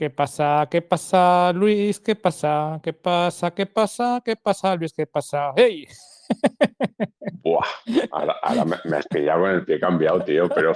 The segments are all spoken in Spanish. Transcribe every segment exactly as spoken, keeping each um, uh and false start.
¿Qué pasa? ¿Qué pasa, Luis? ¿Qué pasa? ¿Qué pasa? ¿Qué pasa? ¿Qué pasa, Luis? ¿Qué pasa? ¡Hey! Buah, ahora, ahora me, me has pillado con el pie cambiado, tío, pero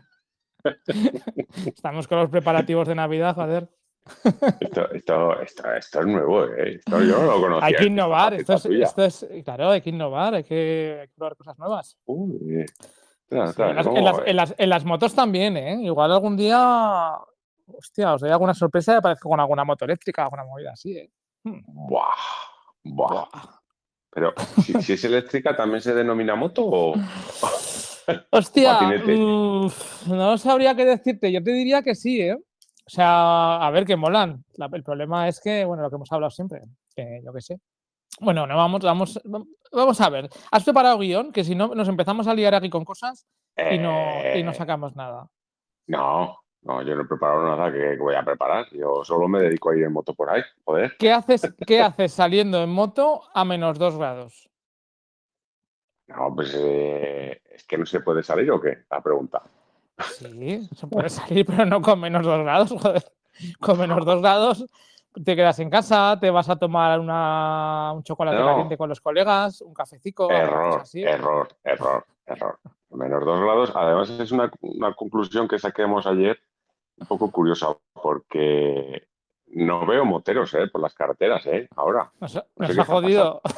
Estamos con los preparativos de Navidad, joder. esto, esto, esto, esto es nuevo, ¿eh? Esto yo no lo Hay conocía, que esta innovar, esto faceta es, tuya. esto es, claro, hay que innovar, hay que, hay que probar cosas nuevas. Uy, ostras, Sí, en ostras, las, en las- ¿cómo? en las- en las motos también, ¿eh? Igual algún día, hostia, os doy alguna sorpresa y aparezco con alguna moto eléctrica, alguna movida así, ¿eh? Hmm, Buah, buah. buah. Pero si, si es eléctrica, ¿también se denomina moto o, o Hostia, patinete? mm, no sabría qué decirte. Yo te diría que sí, ¿eh? O sea, a ver, que molan. La- el problema es que, bueno, lo que hemos hablado siempre, que yo qué sé. Bueno, no vamos, vamos, vam- vamos a ver. ¿Has preparado guión? Que si no, nos empezamos a liar aquí con cosas y no, y no Eh, sacamos nada. no, no, yo no he preparado nada que, que voy a preparar. Yo solo me dedico a ir en moto por ahí, joder. ¿Qué haces, qué haces saliendo en moto a menos dos grados? No, pues eh, es que no se puede salir o qué, la pregunta. Sí, se puede salir, pero no con menos dos grados, joder. Con menos dos grados te quedas en casa, te vas a tomar una, un chocolate caliente No, con los colegas, un cafecico, alguna cosa error, así. error, error, error. Menos dos grados. Además, es una, una conclusión que saquemos ayer un poco curiosa, porque no veo moteros eh, por las carreteras, ¿eh? Ahora. Nos, No sé nos qué ha está pasando. jodido.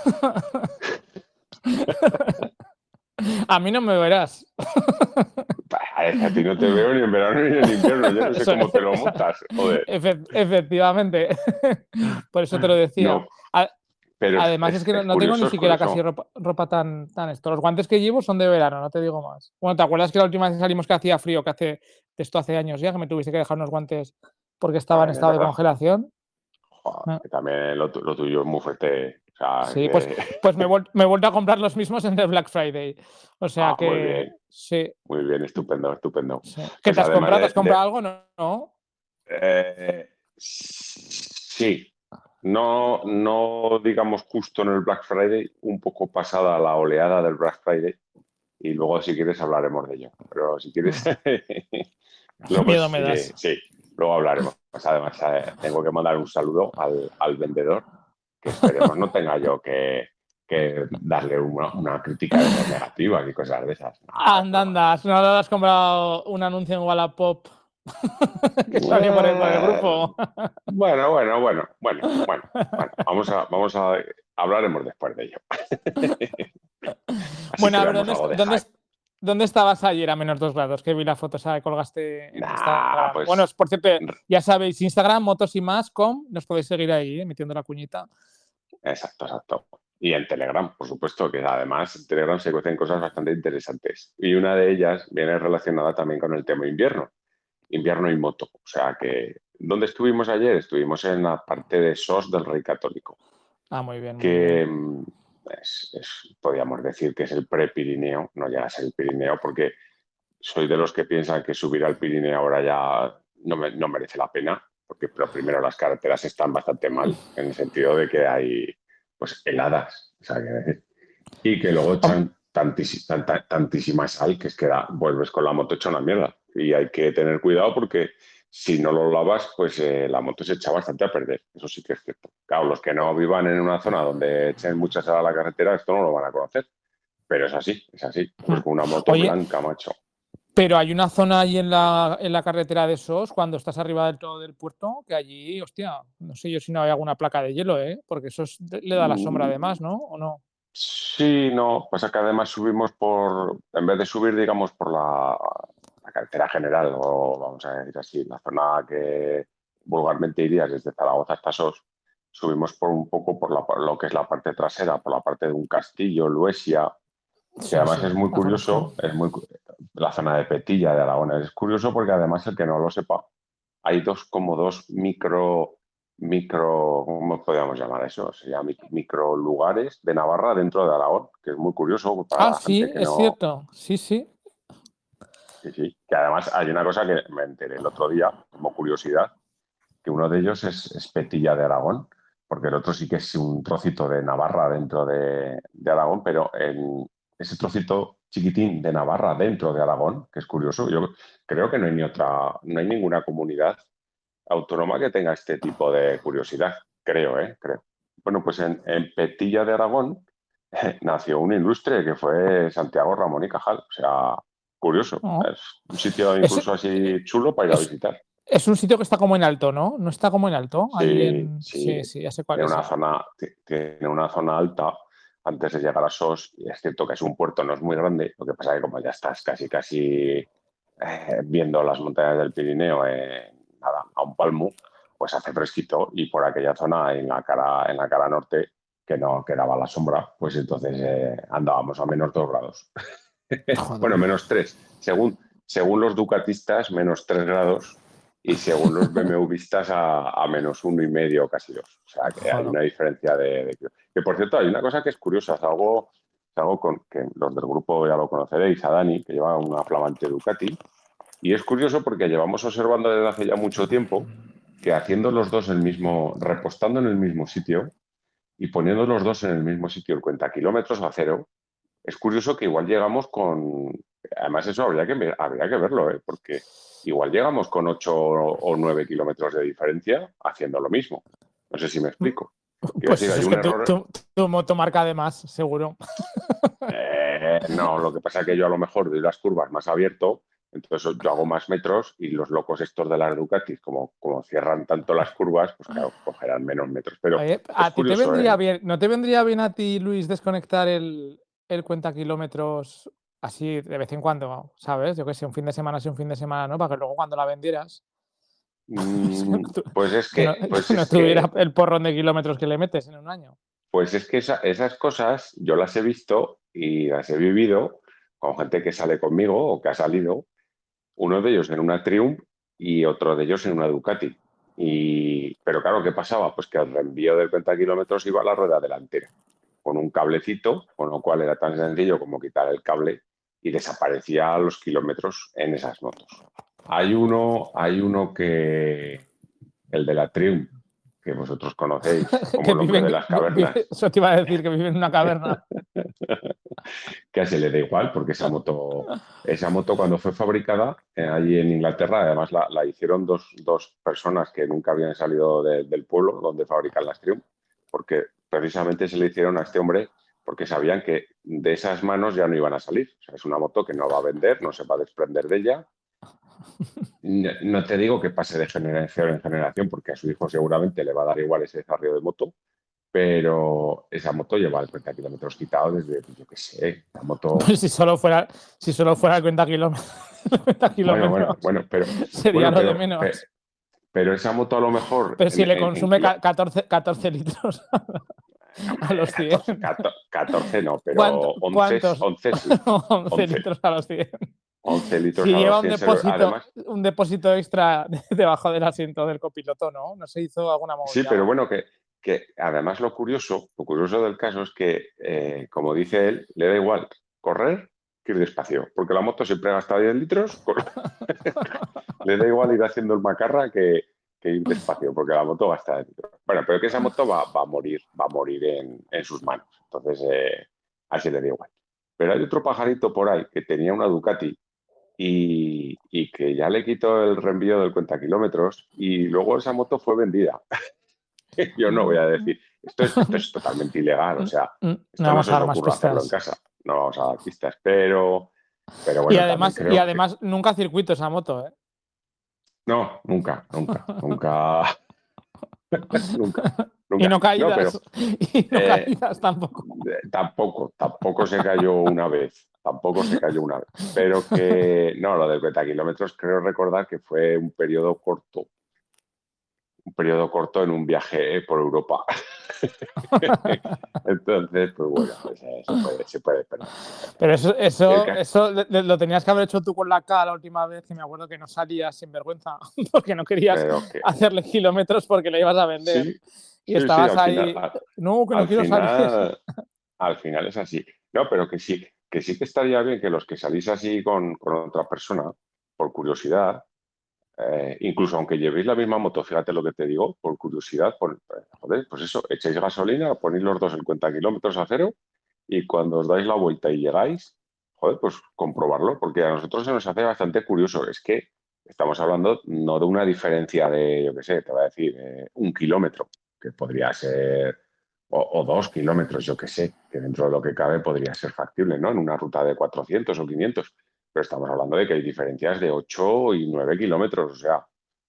A mí no me verás. A ti no te veo ni en verano ni en invierno. Yo no sé Eso- cómo te lo esa- montas, joder. efe- efectivamente. Por eso te lo decía. No, A- pero es, Además es es- que no, es no tengo ni curioso, es siquiera casi curioso. ropa, ropa tan, tan esto. Los guantes que llevo son de verano, no te digo más. Bueno, ¿te acuerdas que la última vez que salimos que hacía frío, que hace de esto hace años ya, que me tuviste que dejar unos guantes porque estaba en También es estado de verdad. congelación? Joder, Ah, que también lo, tu- lo tuyo es muy fuerte. O sea, sí, pues, que. pues me, he vuel- me he vuelto a comprar los mismos en el Black Friday. O sea Ah, muy que bien, sí, muy bien, estupendo, estupendo. sí. ¿Qué Pues te has además comprado? ¿Te de, has de- comprado algo? No, no. eh, sí, no, no digamos justo en el Black Friday, un poco pasada la oleada del Black Friday, y luego si quieres hablaremos de ello. Pero si quieres, Mm, luego Miedo me sí, das. sí, luego hablaremos. Pues además, eh, tengo que mandar un saludo al, al vendedor, que esperemos no tenga yo que, que darle una, una crítica de esas negativas y cosas de esas. No, es Anda, broma. anda, no le has comprado un anuncio en Wallapop que salió por el, por el Eh, grupo. bueno, bueno, bueno, bueno, bueno, bueno. Vamos a, vamos a, hablaremos después de ello. Así Bueno, a ver, creamos ¿dónde, algo de dónde, hype. ¿dónde estabas ayer a menos dos grados? Que vi la foto esa que colgaste en Nah, Instagram. Bueno, pues por cierto, ya sabéis, Instagram, motos y más, com, nos podéis seguir ahí, eh, metiendo la cuñita. exacto, exacto. Y en Telegram, por supuesto, que además en Telegram se cuecen cosas bastante interesantes. Y una de ellas viene relacionada también con el tema invierno, invierno y moto. O sea que, ¿dónde estuvimos ayer? Estuvimos en la parte de S O S del Rey Católico, Ah, muy bien, muy bien. que mm, es, es- podríamos decir que es el pre-Pirineo, no llega a ser el Pirineo, porque soy de los que piensan que subir al Pirineo ahora ya no, me- no merece la pena, porque pero primero las carreteras están bastante mal, en el sentido de que hay pues heladas, o sea, que- y que luego Hom- echan tantísima, tanta- tantísima sal que es que da- vuelves con la moto hecha una mierda. Y hay que tener cuidado porque si no lo lavas, pues eh, la moto se echa bastante a perder. Eso sí que es cierto. Claro, los que no vivan en una zona donde echen mucha sal a la carretera, esto no lo van a conocer. Pero es así, es así. Pues con una moto Oye, blanca, macho. pero hay una zona ahí en la, en la carretera de Sos, cuando estás arriba del todo del puerto, que allí, hostia, no sé yo si no hay alguna placa de hielo, ¿eh? Porque eso es- le da la sombra además, ¿no? ¿O no? Sí, no, pasa que además subimos por, en vez de subir, digamos, por la, la carretera general, o vamos a decir así, la zona que vulgarmente irías desde Zaragoza hasta Sos, subimos por un poco por, la, por lo que es la parte trasera, por la parte de un castillo, Luesia, que Sí, además sí, es muy la conozco. curioso, es muy, cu- la zona de Petilla de Aragón, es curioso porque además el que no lo sepa, hay dos como dos micro micro, ¿cómo podríamos llamar eso? Se llama mic- micro lugares de Navarra dentro de Aragón, que es muy curioso para Ah, la gente sí, que es no. cierto. Sí, sí. Sí, sí. Que además hay una cosa que me enteré el otro día, como curiosidad, que uno de ellos es, es Petilla de Aragón, porque el otro sí que es un trocito de Navarra dentro de, de Aragón, pero en ese trocito chiquitín de Navarra dentro de Aragón, que es curioso, yo creo que no hay ni otra, no hay ninguna comunidad autónoma que tenga este tipo de curiosidad, creo, ¿eh? Creo. Bueno, pues en, en Petilla de Aragón eh, nació un ilustre que fue Santiago Ramón y Cajal. O sea, curioso. Oh. Es un sitio Es, incluso así chulo para ir a es, visitar. es un sitio que está como en alto, ¿no? ¿No está como en alto? Ahí Sí, en... sí. Sí, sí, ya sé cuál Tiene es. una Sí. zona, ti- tiene una zona alta antes de llegar a Sos. Y es cierto que es un puerto, no es muy grande. Lo que pasa es que como ya estás casi, casi eh, viendo las montañas del Pirineo en, nada, a un palmo, pues hace fresquito y por aquella zona en la cara, en la cara norte, que no quedaba la sombra, pues entonces eh, andábamos a menos dos grados. Joder. Bueno, menos tres. Según, según los ducatistas, menos tres grados y según los BMWistas a, a menos uno y medio, casi dos. O sea, que hay Joder. una diferencia de, de... Que por cierto, hay una cosa que es curiosa, es algo, es algo con que los del grupo ya lo conoceréis, a Dani, que lleva una flamante Ducati. Y es curioso porque llevamos observando desde hace ya mucho tiempo que haciendo los dos el mismo, repostando en el mismo sitio y poniendo los dos en el mismo sitio el cuenta kilómetros a cero, es curioso que igual llegamos con, además eso habría que, ver- habría que verlo, ¿eh? Porque igual llegamos con ocho o nueve kilómetros de diferencia haciendo lo mismo. No sé si me explico. Quiero Pues decir, eso hay es un que tu, error. tu, tu moto marca de más, seguro. Eh, no, lo que pasa es que yo a lo mejor doy las curvas más abierto, entonces yo hago más metros y los locos estos de las Ducatis, como, como cierran tanto las curvas, pues claro, cogerán menos metros. Pero Oye, es a ti te curioso, vendría ¿eh? bien, ¿no te vendría bien a ti, Luis, desconectar el, el cuenta kilómetros así de vez en cuando, ¿sabes? Yo qué sé, un fin de semana sí, un fin de semana no, para que luego cuando la vendieras, pues que no, Mm, tu- pues es que no- que, pues que no es tuviera que el porrón de kilómetros que le metes en un año. Pues es que esa- esas cosas yo las he visto y las he vivido con gente que sale conmigo o que ha salido, uno de ellos en una Triumph y otro de ellos en una Ducati. Y, pero claro, ¿qué pasaba? Pues que el reenvío de cuarenta kilómetros iba a la rueda delantera, con un cablecito, con lo cual era tan sencillo como quitar el cable y desaparecía los kilómetros en esas motos. Hay uno, hay uno que, el de la Triumph, que vosotros conocéis como Que el hombre viven, de las vi- vi- cavernas, eso te iba a decir, que viven en una caverna. que a ese le da igual, porque esa moto, esa moto cuando fue fabricada eh, allí en Inglaterra, además la, la hicieron dos, dos, personas que nunca habían salido de, del pueblo donde fabrican las Triumph, porque precisamente se le hicieron a este hombre porque sabían que de esas manos ya no iban a salir. O sea, es una moto que no va a vender, no se va a desprender de ella. No, no te digo que pase de generación en generación, porque a su hijo seguramente le va a dar igual ese desarrollo de moto, pero esa moto lleva el cuarenta kilómetros quitado desde, pues, yo qué sé, la moto. Pues si solo fuera, si solo fuera el cuenta kilómetros, cuenta Bueno, bueno, kilómetros, bueno, pero, sería bueno, lo de pero, pe- menos. pero, esa moto a lo mejor Pero en, si le en, en consume kilo- ca- catorce, catorce litros a hombre, los cien. catorce, catorce, catorce no, pero ¿Cuánto- once, ¿Cuántos? once sí, once once, litros a los cien. once litros Si a los lleva un cien. se- depósito, Además, un depósito extra debajo del asiento del copiloto, ¿no? ¿No se hizo alguna sí, movida? pero bueno, que, que además lo curioso, lo curioso del caso es que, eh, como dice él, le da igual correr que ir despacio, porque la moto siempre gasta diez litros, con- le da igual ir haciendo el macarra que, que ir despacio, porque la moto gasta diez litros. Bueno, pero que esa moto va, va a morir, va a morir en, en sus manos, entonces eh, así le da igual. Pero hay otro pajarito por ahí que tenía una Ducati y, y que ya le quitó el reenvío del cuenta kilómetros y luego esa moto fue vendida. Yo no voy a decir, esto es, esto es totalmente ilegal, o sea, No esto no vamos se a os dar más ocurre hacerlo en pistas. casa, no vamos a dar pistas, pero, pero Y bueno, también además, y creo que además nunca circuito esa moto, ¿eh? no, nunca, nunca, nunca, nunca, Y nunca. no No, pero caídas. Y no eh, caídas tampoco. eh, tampoco, tampoco se cayó una vez, tampoco se cayó una vez, pero que no, lo del cuenta kilómetros creo recordar que fue un periodo corto, un periodo corto en un viaje por Europa. Entonces, pues bueno, pues, eh, se puede, se puede perder, se puede Pero perder. eso, El eso, ca- eso le- le- lo tenías que haber hecho tú con la K la última vez, que me acuerdo que no salías sin vergüenza, porque no querías pero que hacerle kilómetros porque la ibas a vender. sí, Y sí, sí, estabas al final, ahí, al, no, que no al quiero salir. final, al final es así. No, pero que sí, que sí que estaría bien que los que salís así con, con otra persona, por curiosidad, eh, incluso aunque llevéis la misma moto, fíjate lo que te digo, por curiosidad, por, eh, joder, pues eso, echáis gasolina, ponéis los dos cincuenta kilómetros a cero y cuando os dais la vuelta y llegáis, joder, pues comprobarlo, porque a nosotros se nos hace bastante curioso. Es que estamos hablando no de una diferencia de, yo qué sé, te voy a decir, eh, un kilómetro, que podría ser, o, o dos kilómetros, yo qué sé, que dentro de lo que cabe podría ser factible, ¿no? En una ruta de cuatrocientos o quinientos, pero estamos hablando de que hay diferencias de ocho y nueve kilómetros, o sea,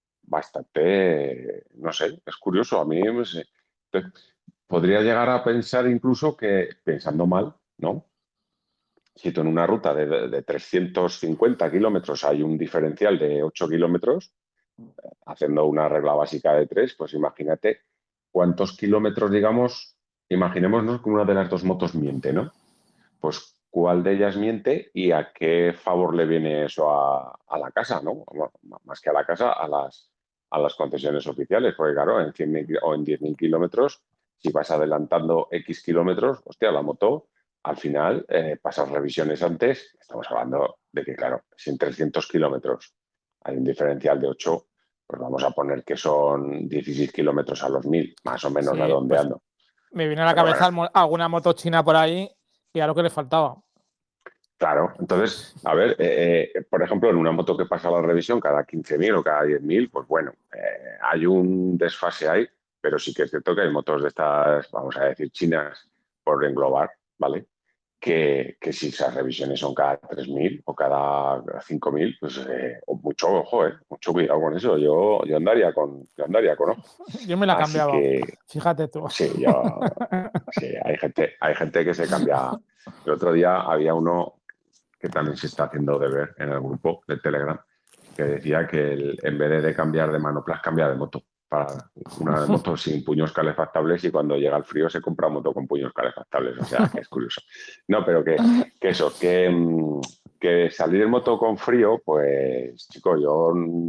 bastante, no sé, es curioso, a mí no sé, podría llegar a pensar incluso que, pensando mal, ¿no? Si tú en una ruta de, de, de trescientos cincuenta kilómetros hay un diferencial de ocho kilómetros, haciendo una regla básica de tres, pues imagínate cuántos kilómetros, digamos, imaginémonos que una de las dos motos miente, ¿no? Pues cuál de ellas miente y a qué favor le viene eso a, a la casa, ¿no? Bueno, más que a la casa, a las, a las concesiones oficiales, porque claro, en cien mil o en diez mil kilómetros, si vas adelantando X kilómetros, hostia, la moto, al final, eh, pasas revisiones antes, estamos hablando de que, claro, si en trescientos kilómetros hay un diferencial de ocho, pues vamos a poner que son dieciséis kilómetros a los mil, más o menos Sí, pues redondeando. me viene a la Pero cabeza bueno, alguna moto china por ahí y a lo que le faltaba. claro, entonces, a ver, eh, eh, por ejemplo, en una moto que pasa la revisión cada quince mil o cada diez mil, pues bueno, eh, hay un desfase ahí, pero sí que es cierto que hay motos de estas, vamos a decir, chinas, por englobar, ¿vale? Que, que si esas revisiones son cada tres mil o cada cinco mil, pues eh, mucho ojo, eh, mucho cuidado con eso. Yo, yo, andaría con, yo andaría con ojo. Yo me la Así cambiaba, que, fíjate tú. sí, yo, sí, hay gente, hay gente que se cambia. El otro día había uno que también se está haciendo de ver en el grupo de Telegram, que decía que el, en vez de cambiar de manoplas, cambia de moto. Para una moto sin puños calefactables y cuando llega el frío se compra moto con puños calefactables. O sea, que es curioso. No, pero que, que eso, que, que salir en moto con frío, pues, chico, yo,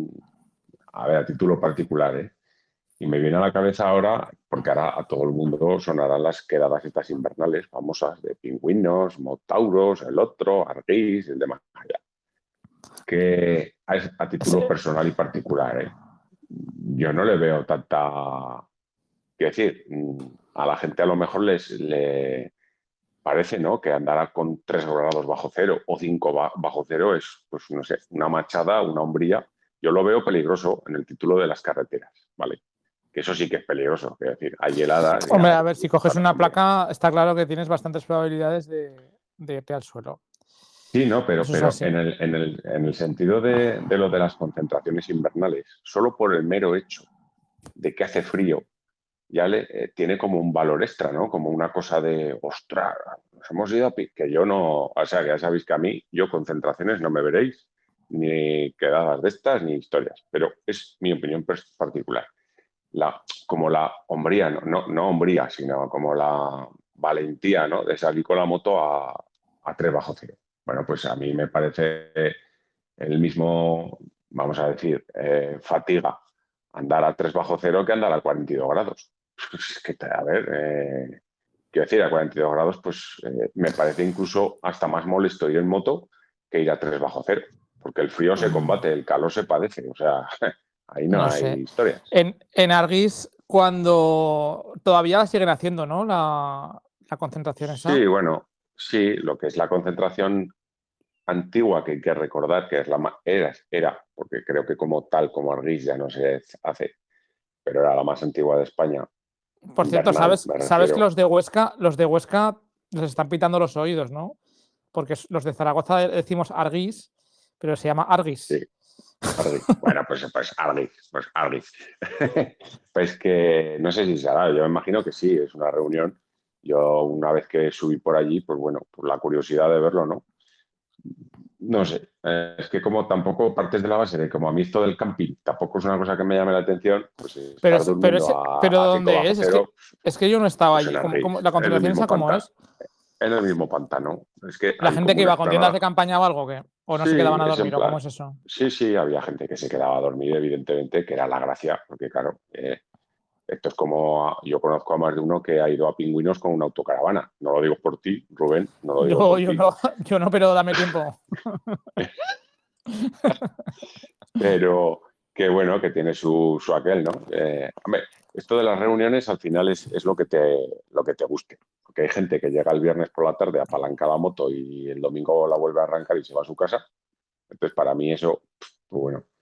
a ver, a título particular, ¿eh? Y me viene a la cabeza ahora, porque ahora a todo el mundo sonarán las quedadas estas invernales famosas de pingüinos, motauros, el otro, Argís, el demás. Que a, a título personal y particular, ¿eh? Yo no le veo tanta... Quiero decir, a la gente a lo mejor les le parece, ¿no?, que andar con tres grados bajo cero o cinco bajo cero es, pues no sé, una machada, una hombría. Yo lo veo peligroso en el título de las carreteras, ¿vale? Que eso sí que es peligroso, es decir, hay heladas. Hombre, Ya, a ver, si coges una placa, está claro que tienes bastantes probabilidades de, de irte al suelo. Sí, no, pero, Eso es pero así. en, el, en, el, en el sentido de, de lo de las concentraciones invernales, solo por el mero hecho de que hace frío, ya le eh, tiene como un valor extra, ¿no? Como una cosa de, ostras, nos hemos ido a pique, que yo no, o sea, que ya sabéis que a mí, yo concentraciones no me veréis, ni quedadas de estas, ni historias, pero es mi opinión particular. La, como la hombría, no, no, no hombría, sino como la valentía, ¿no?, de salir con la moto a, a tres bajo cero. Bueno, pues a mí me parece el mismo, vamos a decir, eh, fatiga andar a tres bajo cero que andar a cuarenta y dos grados. Es que, a ver, eh, quiero decir, a cuarenta y dos grados, pues eh, me parece incluso hasta más molesto ir en moto que ir a tres bajo cero, porque el frío se combate, el calor se padece, o sea, ahí no No hay sé. historias. En, en Argís, cuando todavía la siguen haciendo, ¿no? La, la concentración esa. Sí, bueno, sí, lo que es la concentración antigua, que hay que recordar que es la era, era, porque creo que como tal, como Argís ya no se hace, pero era la más antigua de España, Por cierto, invernal, ¿sabes, me sabes que refiero. los de Huesca, los de Huesca les están pitando los oídos, ¿no? Porque los de Zaragoza decimos Argís, pero se llama Sí, Argis. Argis. Bueno, pues, pues Argis, pues Argis. Pues que no sé si será, yo me imagino que sí, es una reunión. Yo una vez que subí por allí, pues bueno, por la curiosidad de verlo, ¿no? No sé, eh, es que como tampoco partes de la base de como a mí esto del camping tampoco es una cosa que me llame la atención, pues Pero, estar es, pero, durmiendo ese, a, pero a cinco ¿dónde bajo es? Es que, cero, es que yo no estaba pues en allí. ¿Cómo, cómo, Argis, la en el concentración mismo esa cómo pantano, es? en el mismo pantano. Es que ¿La hay gente como que una iba con tiendas de explanada. campaña o algo? ¿Qué? ¿O no Sí, se quedaban a es en dormir? ¿O cómo plan. es eso? Sí, sí, había gente que se quedaba a dormir, evidentemente, que era la gracia, porque claro, eh, esto es como a- yo conozco a más de uno que ha ido a Pingüinos con una autocaravana. No lo digo por ti, Rubén, no lo digo Yo, por yo, ti. no, yo no, pero dame tiempo. Pero qué bueno que tiene su, su aquel, ¿no? Eh, hombre, esto de las reuniones al final es, es lo que te, lo que te guste. Porque hay gente que llega el viernes por la tarde, apalanca la moto y el domingo la vuelve a arrancar y se va a su casa. Entonces, para mí eso, pues bueno.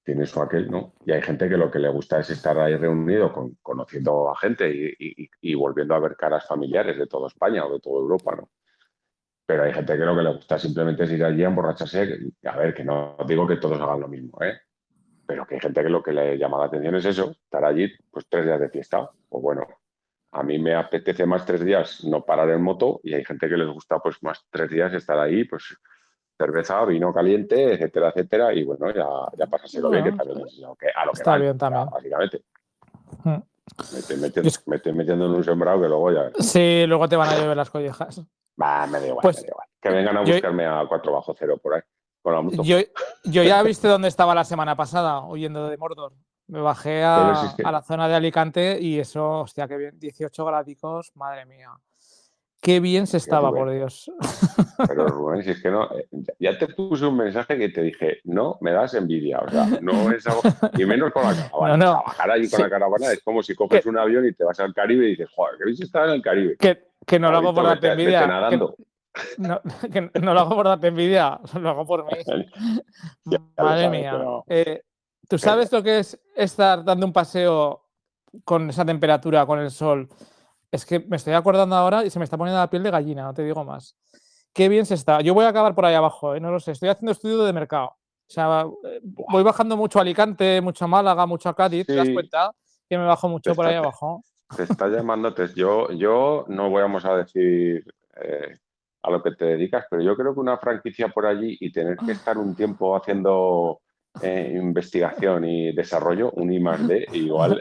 tiene su aquel, ¿no? Y hay gente que lo que le gusta es estar ahí reunido, con, conociendo a gente y, y, y volviendo a ver caras familiares de toda España o de toda Europa, ¿no? Pero hay gente que lo que le gusta simplemente es ir allí a emborracharse. A ver, que no digo que todos hagan lo mismo, ¿eh? Pero que hay gente que lo que le llama la atención es eso, estar allí pues tres días de fiesta. Pues bueno, a mí me apetece más tres días no parar en moto y hay gente que les gusta pues más tres días estar ahí, pues cerveza, vino caliente, etcétera, etcétera, y bueno, ya, ya pasárselo bien, que Bueno, también es lo que, a lo que está van, bien ya, también. básicamente. Mm. Me estoy Yo metiendo, es- me estoy metiendo en un sembrado que luego ya ves. Sí, luego te van a llover las collejas. Bah, me da igual, me Pues da igual. Que vengan a yo, buscarme a cuatro bajo cero por ahí, con la moto. yo, yo ya viste dónde estaba la semana pasada, huyendo de Mordor. Me bajé Pero si a, es a que, la zona de Alicante y eso, hostia, qué bien. dieciocho gradicos, madre mía. Qué bien se es que estaba, por Rubén, Dios. pero Rubén, si es que no, eh, ya ya te puse un mensaje que te dije, no, me das envidia, o sea, no es algo, y menos con la No, caravana, o sea, no. bajar allí con la Sí, caravana es como si coges que, un avión y te vas al Caribe y dices, joder, que habéis estado en el Caribe. que, que no lo hago por Chavito, darte vete, vete envidia. Que, nadando. no, que no lo hago por darte envidia, lo hago por mí. Ya, ya lo Madre sabes, mía. pero, Eh, ¿tú pero sabes lo que es estar dando un paseo con esa temperatura, con el sol? Es que me estoy acordando ahora y se me está poniendo la piel de gallina, no te digo más. Qué bien se está. Yo voy a acabar por ahí abajo, ¿eh? No lo sé. Estoy haciendo estudio de mercado. O sea, eh, buah, voy bajando mucho a Alicante, mucho a Málaga, mucho a Cádiz. ¿Te das sí, cuenta? Que me bajo te mucho por ahí está, te, abajo. te está llamando. te- yo, yo no vamos a decir eh, a lo que te dedicas, pero yo creo que una franquicia por allí y tener que estar un tiempo haciendo eh, investigación y desarrollo, un I más D, igual.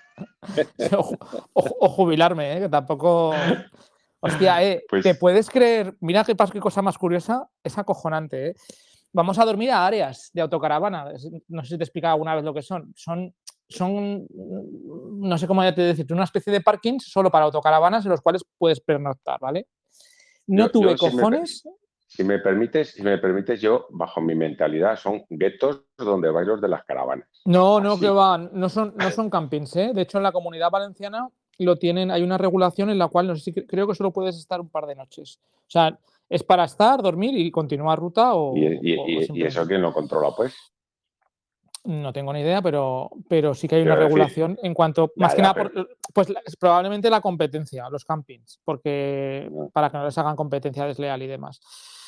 O, ju- o ju- o jubilarme, ¿eh? Que tampoco. Hostia, eh, ¿te Pues puedes creer? Mira qué, pas- qué cosa más curiosa, es acojonante, ¿eh? Vamos a dormir a áreas de autocaravana. Es- No sé si te he explicado alguna vez lo que son. Son, son mm, no sé cómo ya te decir, una especie de parkings solo para autocaravanas en los cuales puedes pernoctar, ¿vale? No yo, tuve yo si me, cojones. si me permites, si me permites, yo, bajo mi mentalidad, son guetos donde vais los de las caravanas. No, no, que Así. van. No son, no son campings, ¿eh? De hecho, en la Comunidad Valenciana lo tienen, hay una regulación en la cual no sé si creo que solo puedes estar un par de noches. O sea, es para estar, dormir y continuar ruta Y, o, y, o y, y simplemente. eso quién lo controla, pues. No tengo ni idea, pero, pero sí que hay una Quiero decir, regulación en cuanto, más ya, que ya, nada, pero. por, pues es probablemente la competencia, los campings, porque No, para que no les hagan competencia desleal y demás.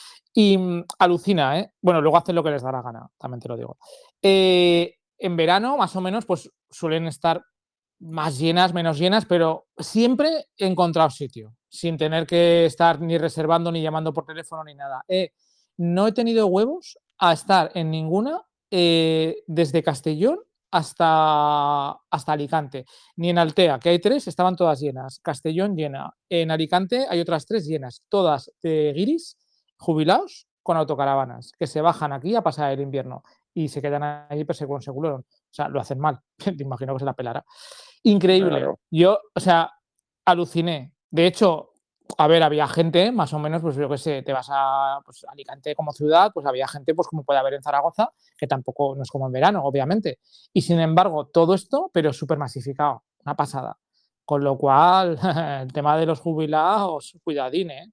Y mm, alucina, ¿eh? Bueno, luego hacen lo que les da la gana, también te lo digo. Eh, en verano, más o menos, pues suelen estar más llenas, menos llenas, pero siempre he encontrado sitio, sin tener que estar ni reservando, ni llamando por teléfono, ni nada. Eh, no he tenido huevos a estar en ninguna eh, desde Castellón hasta, hasta Alicante. Ni en Altea, que hay tres, estaban todas llenas. Castellón llena. En Alicante hay otras tres llenas, todas de guiris, jubilados, con autocaravanas, que se bajan aquí a pasar el invierno y se quedan ahí persecución seculorum. O sea, lo hacen mal. Te imagino que se la pelará. Increíble. claro. Yo, o sea, aluciné. De hecho, a ver, había gente, más o menos, pues yo qué sé, te vas a pues, Alicante como ciudad, pues había gente, pues como puede haber en Zaragoza, que tampoco no es como en verano, obviamente. Y sin embargo, todo esto, pero súper masificado, una pasada. Con lo cual, el tema de los jubilados, cuidadín, ¿eh?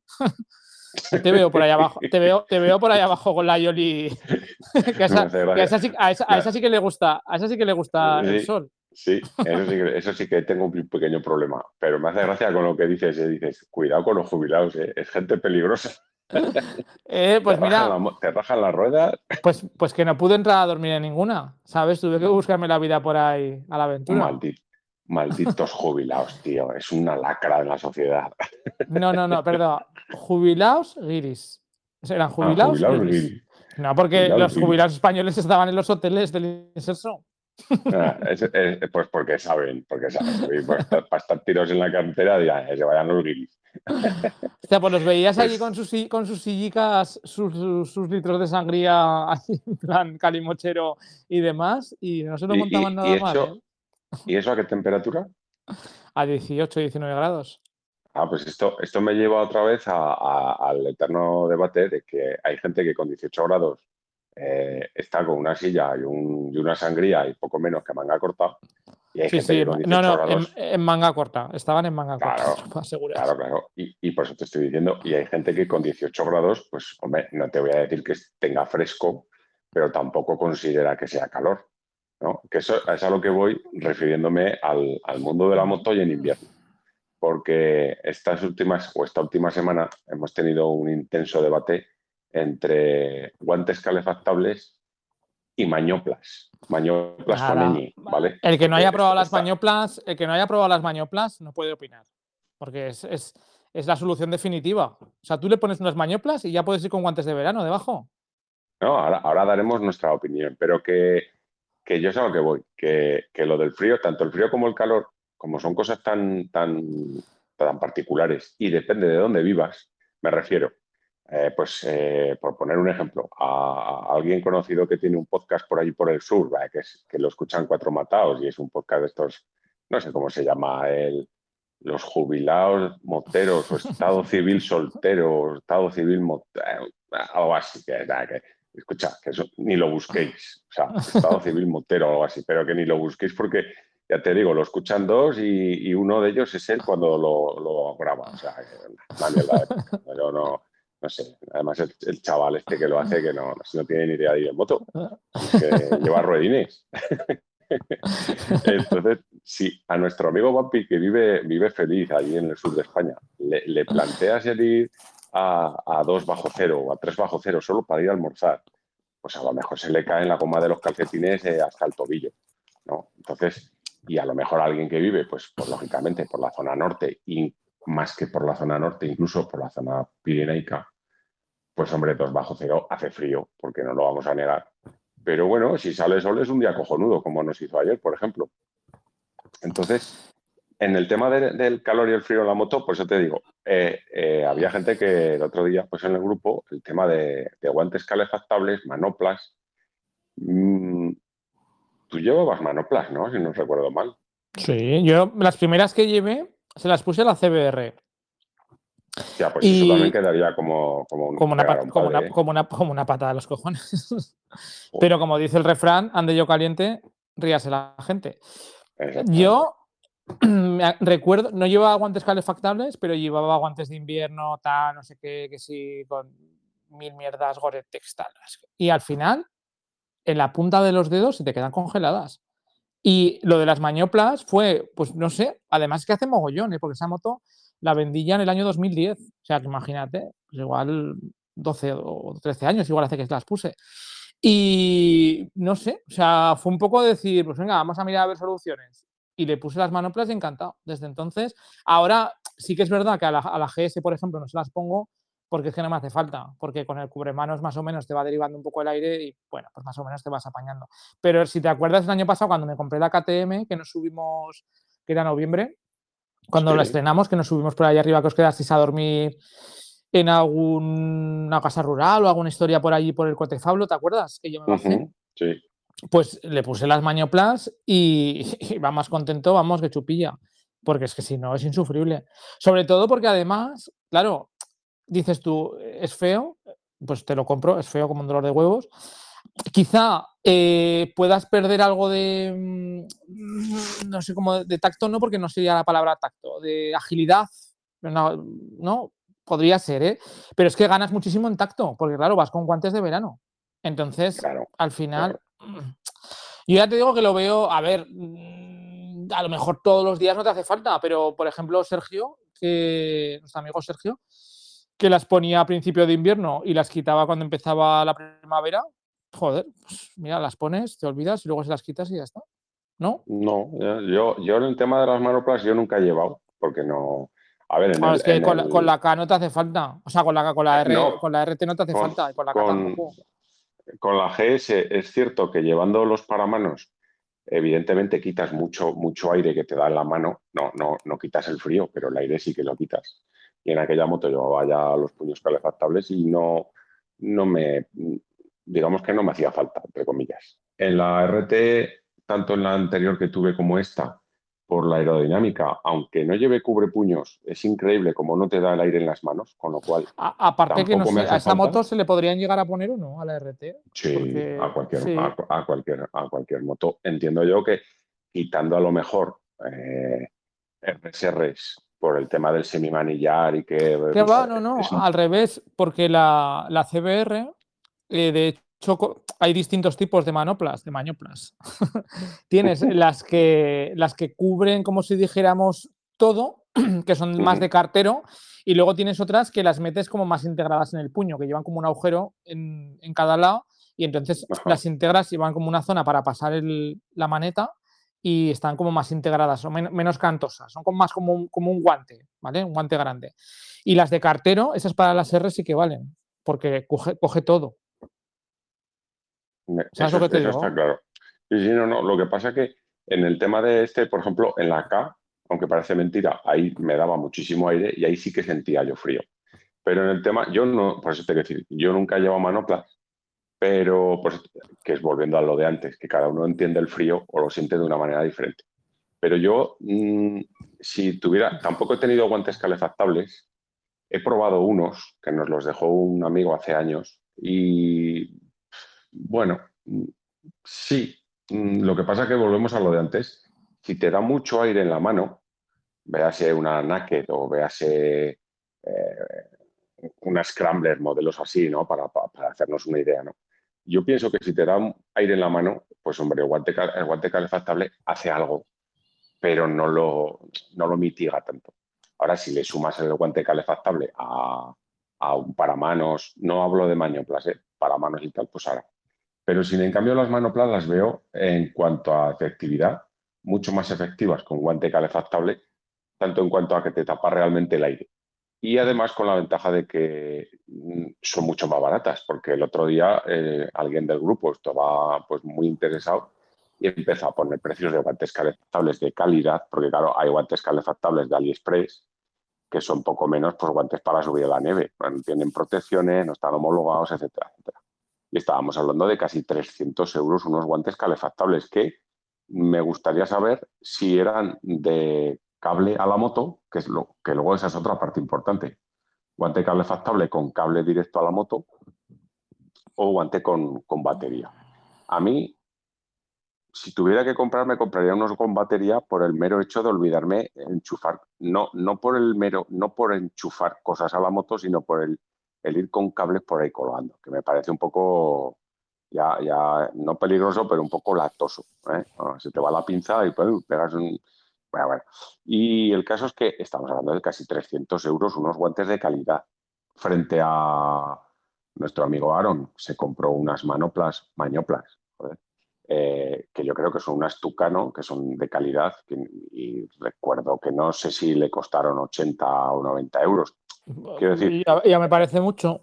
Te veo por ahí abajo, te veo, te veo por ahí abajo con la Yoli, que, a Me esa, hace que a, gracia. esa sí, a, esa, a esa sí que le gusta, a esa sí que le gusta el Sí, sol. sí, eso sí, que, eso sí que tengo un pequeño problema. Pero me hace gracia con lo que dices. eh, Dices, cuidado con los jubilados, eh, es gente peligrosa. Eh, Te pues rajan, mira, la, mo- te rajan las ruedas. pues, pues que no pude entrar a dormir en ninguna, ¿sabes? Tuve que buscarme la vida por ahí a la aventura. Maldit- malditos jubilados, tío. Es una lacra en la sociedad. No, no, no, perdón. Jubilados guiris. Eran Ah, jubilados jubilados guiris. guiris. No, porque Jubilados los guiris. jubilados españoles estaban en los hoteles del inserso. Ah, es- es- pues porque saben, porque saben. Para estar, para estar tirados en la carretera, dirán, "Eh, se vayan los guiris". O sea, pues los veías allí con Pues, sus, si- con sus sillicas, sus, sus- sus litros de sangría, ahí en plan calimochero y demás, y no se lo y, montaban y, y nada mal, ¿eh? eso, ¿y eso a qué temperatura? A dieciocho, diecinueve grados. Ah, pues esto, esto me lleva otra vez a- a- al eterno debate de que hay gente que con dieciocho grados eh, está con una silla y, un- y una sangría y poco menos que manga corta, y hay Sí, gente sí, que en con ma- no, dieciocho no, en, grados, en manga corta. Estaban en manga corta, te claro, lo puedo asegurar. claro, claro, y, y por eso te estoy diciendo, y hay gente que con dieciocho grados, pues hombre, no te voy a decir que tenga fresco, pero tampoco considera que sea calor. ¿no? Que eso es a lo que voy refiriéndome al, al mundo de la moto y en invierno. Porque estas últimas o esta última semana hemos tenido un intenso debate entre guantes calefactables y mañoplas. Mañoplas con Nada. ñ, ¿vale? El que no Porque haya probado las está, mañoplas, el que no haya probado las mañoplas no puede opinar. Porque es, es, es la solución definitiva. O sea, tú le pones unas mañoplas y ya puedes ir con guantes de verano debajo. ¿no? Ahora, ahora daremos nuestra opinión, pero que, que yo sé a lo que voy, que, que lo del frío, tanto el frío como el calor, como son cosas tan, tan, tan particulares y depende de dónde vivas, me refiero. Eh, pues, eh, por poner un ejemplo, a, a alguien conocido que tiene un podcast por allí por el sur, ¿vale? que, es, que lo escuchan cuatro mataos y es un podcast de estos, no sé cómo se llama, el, los jubilados moteros o estado civil soltero, estado civil motero, algo así, que, nada, que escucha, que eso ni lo busquéis, o sea, estado civil motero o algo así, pero que ni lo busquéis porque, ya te digo, lo escuchan dos y, y uno de ellos es él cuando lo, lo graba, o sea, una mierda de podcast. Yo no, no sé, además el, el, chaval este que lo hace que no, no tiene ni idea de ir en moto, es que lleva ruedines. Entonces, si a nuestro amigo Vampi, que vive, vive feliz allí en el sur de España, le, le planteas el ir a, a dos bajo cero o a tres bajo cero solo para ir a almorzar, pues a lo mejor se le cae en la goma de los calcetines eh, hasta el tobillo, ¿no? Entonces, y a lo mejor alguien que vive, pues, pues lógicamente por la zona norte y más que por la zona norte, incluso por la zona pirenaica, pues hombre, dos bajo cero hace frío, porque no lo vamos a negar. Pero bueno, si sale sol es un día cojonudo, como nos hizo ayer, por ejemplo. Entonces, en el tema de, del calor y el frío en la moto, pues yo te digo, eh, eh, había gente que el otro día, pues en el grupo, el tema de, de guantes calefactables, manoplas. Mmm, tú llevabas manoplas, ¿no? Si no recuerdo mal. Sí, yo las primeras que llevé se las puse a la C B R. Ya, pues eso también Y quedaría como, como un, como una, pegar pat, un como, una, padre, ¿eh? como, una, como una patada a los cojones. Pero como dice el refrán, ande yo caliente, ríase la gente. Exactamente. Yo me recuerdo, no llevaba guantes calefactables, pero llevaba guantes de invierno, tal, no sé qué, que sí, con mil mierdas, Gore-Tex, tal. Y al final, en la punta de los dedos se te quedan congeladas. Y lo de las mañoplas fue, pues no sé, además que hace mogollón, ¿eh? Porque esa moto la vendí ya en el año dos mil diez. O sea, que imagínate, pues igual doce o trece años, igual hace que las puse. Y no sé, o sea, fue un poco decir, pues venga, vamos a mirar a ver soluciones. Y le puse las manoplas y encantado. Desde entonces, ahora sí que es verdad que a la, a la G S, por ejemplo, no se las pongo porque es que no me hace falta, porque con el cubremanos más o menos te va derivando un poco el aire y bueno, pues más o menos te vas apañando. Pero si te acuerdas el año pasado cuando me compré la K T M, que nos subimos, que era noviembre, cuando Sí. la estrenamos, que nos subimos por ahí arriba, que os quedasteis a dormir en alguna casa rural o alguna historia por allí por el Cotefablo, ¿te acuerdas? Que yo me bajé. Uh-huh. Sí. Pues le puse las mañoplas y, y va más contento, vamos, que chupilla. Porque es que si no es insufrible. Sobre todo porque además, claro, dices tú, es feo, pues te lo compro, es feo como un dolor de huevos. Quizá eh, puedas perder algo de, no sé cómo, de tacto, no, porque no sería la palabra tacto, de agilidad, no, no, podría ser, ¿eh? Pero es que ganas muchísimo en tacto, porque claro, vas con guantes de verano. Entonces, Claro, al final, claro. yo ya te digo que lo veo, a ver, a lo mejor todos los días no te hace falta, pero por ejemplo, Sergio, que nuestro amigo Sergio, que las ponía a principio de invierno y las quitaba cuando empezaba la primavera, joder, pues mira, las pones, te olvidas y luego se las quitas y ya está, ¿no? No, yo, yo en el tema de las manoplas yo nunca he llevado, porque no. A ver, en Claro, el. es que En con la, con el la K no te hace falta, o sea, con la, con la, eh, R, no, con la R T no te hace con, falta y con la K con, tampoco. con la G S es cierto que llevando los paramanos, evidentemente quitas mucho, mucho aire que te da en la mano. No, no, no quitas el frío, pero el aire sí que lo quitas. Y en aquella moto llevaba ya los puños calefactables y no, no me. Digamos que no me hacía falta, entre comillas. En la R T, tanto en la anterior que tuve como esta, por la aerodinámica, aunque no lleve cubrepuños, es increíble como no te da el aire en las manos, con lo cual A, aparte que no tampoco me sé, a hace esta falta. moto se le podrían llegar a poner o no a la R T, Sí, a porque cualquier, sí. a, a cualquier, a cualquier moto. Entiendo yo que quitando a lo mejor eh, R S Rs por el tema del semimanillar y que Que va, eh, no, no, es un. al revés, porque la, la C B R, eh, de choco, hay distintos tipos de manoplas, de manioplas. Tienes las que, las que cubren, como si dijéramos, todo, que son más de cartero, y luego tienes otras que las metes como más integradas en el puño, que llevan como un agujero en, en cada lado, y entonces Ajá. las integras y van como una zona para pasar el, la maneta, y están como más integradas, son men menos cantosas, son como más como un, como un guante, ¿vale? Un guante grande. Y las de cartero, esas para las R sí que valen, porque coge, coge todo. ¿Sabes Eso, lo que te eso está digo? claro. Sí, sí, no, no. Lo que pasa es que en el tema de este, por ejemplo, en la K, aunque parece mentira, ahí me daba muchísimo aire y ahí sí que sentía yo frío. Pero en el tema, yo no, por eso te quiero decir, yo nunca he llevado manoplas, pero pues, que es volviendo a lo de antes, que cada uno entiende el frío o lo siente de una manera diferente. Pero yo, mmm, si tuviera, tampoco he tenido guantes calefactables, he probado unos que nos los dejó un amigo hace años y bueno, sí, lo que pasa es que volvemos a lo de antes. Si te da mucho aire en la mano, véase una Naked o véase eh, una Scrambler, modelos así, ¿no? Para, para, para, hacernos una idea, ¿no? Yo pienso que si te da aire en la mano, pues hombre, el guante, el guante calefactable hace algo, pero no lo, no lo mitiga tanto. Ahora, si le sumas el guante calefactable a, a un paramanos, no hablo de manioplas, ¿eh? Paramanos y tal, pues ahora. Pero si en cambio las manoplas las veo en cuanto a efectividad, mucho más efectivas con guante calefactable, tanto en cuanto a que te tapa realmente el aire. Y además con la ventaja de que son mucho más baratas, porque el otro día eh, alguien del grupo estaba pues, muy interesado y empezó a poner precios de guantes calefactables de calidad, porque claro, hay guantes calefactables de AliExpress que son poco menos pues, guantes para subir a la nieve. Bueno, tienen protecciones, no están homologados, etcétera, etcétera. Y estábamos hablando de casi trescientos euros unos guantes calefactables que me gustaría saber si eran de cable a la moto, que, es lo, que luego esa es otra parte importante. Guante calefactable con cable directo a la moto o guante con, con batería. A mí, si tuviera que comprar, me compraría unos con batería por el mero hecho de olvidarme enchufar. No, no por el mero, no por enchufar cosas a la moto, sino por el, el ir con cables por ahí colgando, que me parece un poco ya, ya no peligroso, pero un poco latoso. ¿eh? Se te va la pinza y pues, pegas un... Bueno, bueno. Y el caso es que estamos hablando de casi trescientos euros, unos guantes de calidad. Frente a nuestro amigo Aaron, se compró unas manoplas, mañoplas, joder, eh, que yo creo que son unas Tucano, que son de calidad, que, y recuerdo que no sé si le costaron ochenta o noventa euros. Quiero decir... Ya, ya me parece mucho.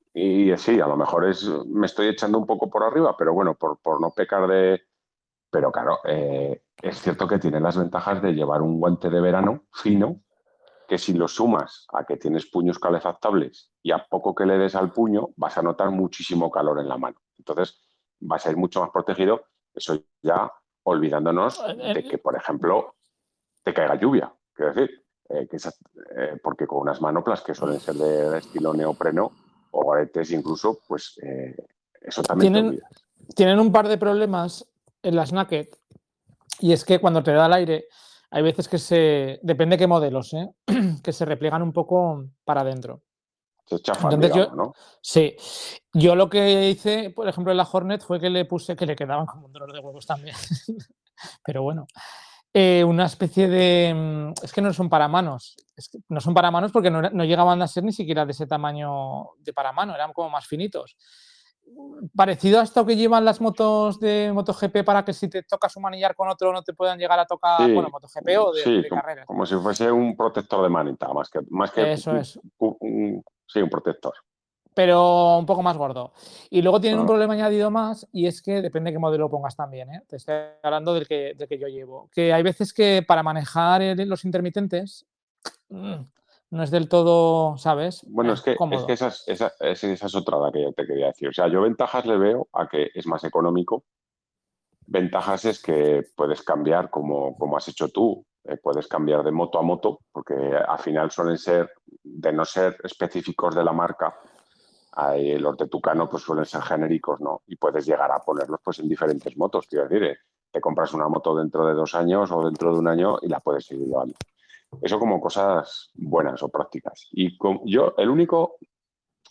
Y sí, a lo mejor es, me estoy echando un poco por arriba, pero bueno, por, por no pecar de... Pero claro, eh, es cierto que tiene las ventajas de llevar un guante de verano fino, que si lo sumas a que tienes puños calefactables y a poco que le des al puño, vas a notar muchísimo calor en la mano. Entonces, vas a ir mucho más protegido, eso ya olvidándonos de que, por ejemplo, te caiga lluvia. Quiero decir, eh, que esas, eh, porque con unas manoplas que suelen ser de, de estilo neopreno, o goretes incluso, pues eh, eso también te Tienen, olvidas. tienen un par de problemas en las Naked, y es que cuando te da el aire, hay veces que se, depende qué modelos, ¿eh? que se repliegan un poco para adentro. Se chafan, Entonces digamos, yo, ¿no? sí, yo lo que hice, por ejemplo, en la Hornet fue que le puse, que le quedaban como un dolor de huevos también, pero bueno, eh, una especie de, es que no son paramanos, es que no son paramanos porque no, no llegaban a ser ni siquiera de ese tamaño de paramano, eran como más finitos. Parecido a esto que llevan las motos de MotoGP para que si te tocas un manillar con otro no te puedan llegar a tocar, bueno, Sí, MotoGP o de, sí, de como, carreras. como si fuese un protector de manita, más que, más que Eso un, es, un, un, sí, un protector. pero un poco más gordo. Y luego tienen un Ah, problema añadido más, y es que depende de qué modelo pongas también, ¿eh? Te estoy hablando del que, del que yo llevo. Que hay veces que para manejar el, los intermitentes mmm, no es del todo, ¿sabes? Bueno, Eh, es que, es que cómodo. esa, es, esa, esa es otra la que yo te quería decir. O sea, yo ventajas le veo a que es más económico. Ventajas es que puedes cambiar como, como has hecho tú, eh, puedes cambiar de moto a moto, porque al final suelen ser, de no ser específicos de la marca, hay, los de Tucano pues suelen ser genéricos, ¿no? Y puedes llegar a ponerlos pues en diferentes motos, quiero decir, eh, te compras una moto dentro de dos años o dentro de un año y la puedes seguir llevando. Eso como cosas buenas o prácticas. Y con, yo, el único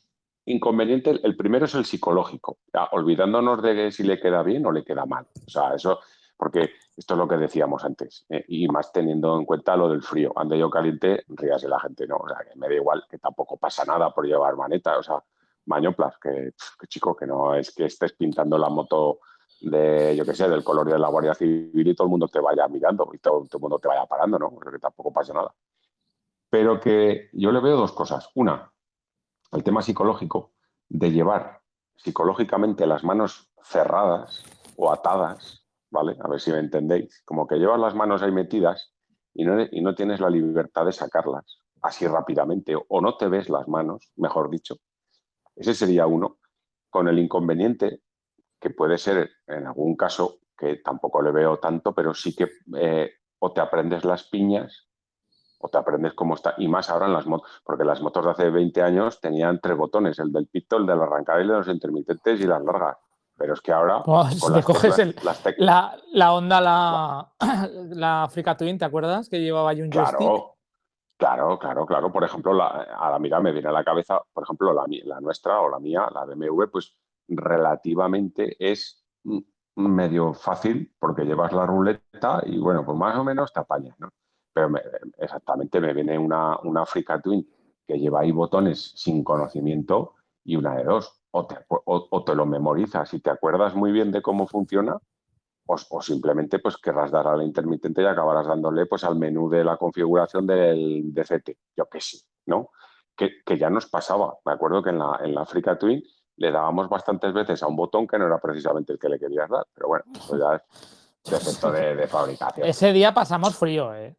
inconveniente, el primero es el psicológico, ya, olvidándonos de si le queda bien o le queda mal. O sea, eso, porque esto es lo que decíamos antes, eh, y más teniendo en cuenta lo del frío. Ande yo caliente, ríase la gente, ¿no? O sea, que me da igual, que tampoco pasa nada por llevar maneta, o sea, mañoplas, que, que chico, que no es que estés pintando la moto de, yo qué sé, del color de la Guardia Civil y todo el mundo te vaya mirando y todo, todo el mundo te vaya parando, ¿no? Porque tampoco pasa nada. Pero que yo le veo dos cosas. Una, el tema psicológico de llevar psicológicamente las manos cerradas o atadas, ¿vale? A ver si me entendéis. Como que llevas las manos ahí metidas y no, y no tienes la libertad de sacarlas así rápidamente, o no te ves las manos, mejor dicho. Ese sería uno, con el inconveniente que puede ser en algún caso, que tampoco le veo tanto, pero sí que eh, o te aprendes las piñas o te aprendes cómo está, y más ahora en las motos, porque las motos de hace veinte años tenían tres botones, el del pito, el de la arrancada y de los intermitentes y las largas. Pero es que ahora, Oh, con si te las coges teclas, el, las tec la, la Honda, la, la Africa Twin, ¿te acuerdas? Que llevaba ahí un joystick. claro, claro, claro, claro. Por ejemplo, la, a la mira me viene a la cabeza, por ejemplo, la, la nuestra o la mía, la B M W, pues relativamente es medio fácil porque llevas la ruleta y bueno, pues más o menos te apañas, ¿no? Pero me, exactamente me viene una, una Africa Twin que lleva ahí botones sin conocimiento y una de dos. O te, o, o te lo memorizas y te acuerdas muy bien de cómo funciona, o, o simplemente pues querrás dar a la intermitente y acabarás dándole pues al menú de la configuración del D C T, yo qué sé, ¿no? Que, que ya nos pasaba. Me acuerdo que en la, en la Africa Twin le dábamos bastantes veces a un botón que no era precisamente el que le querías dar, pero bueno, eso ya es defecto de, de fabricación. Ese día pasamos frío, ¿eh?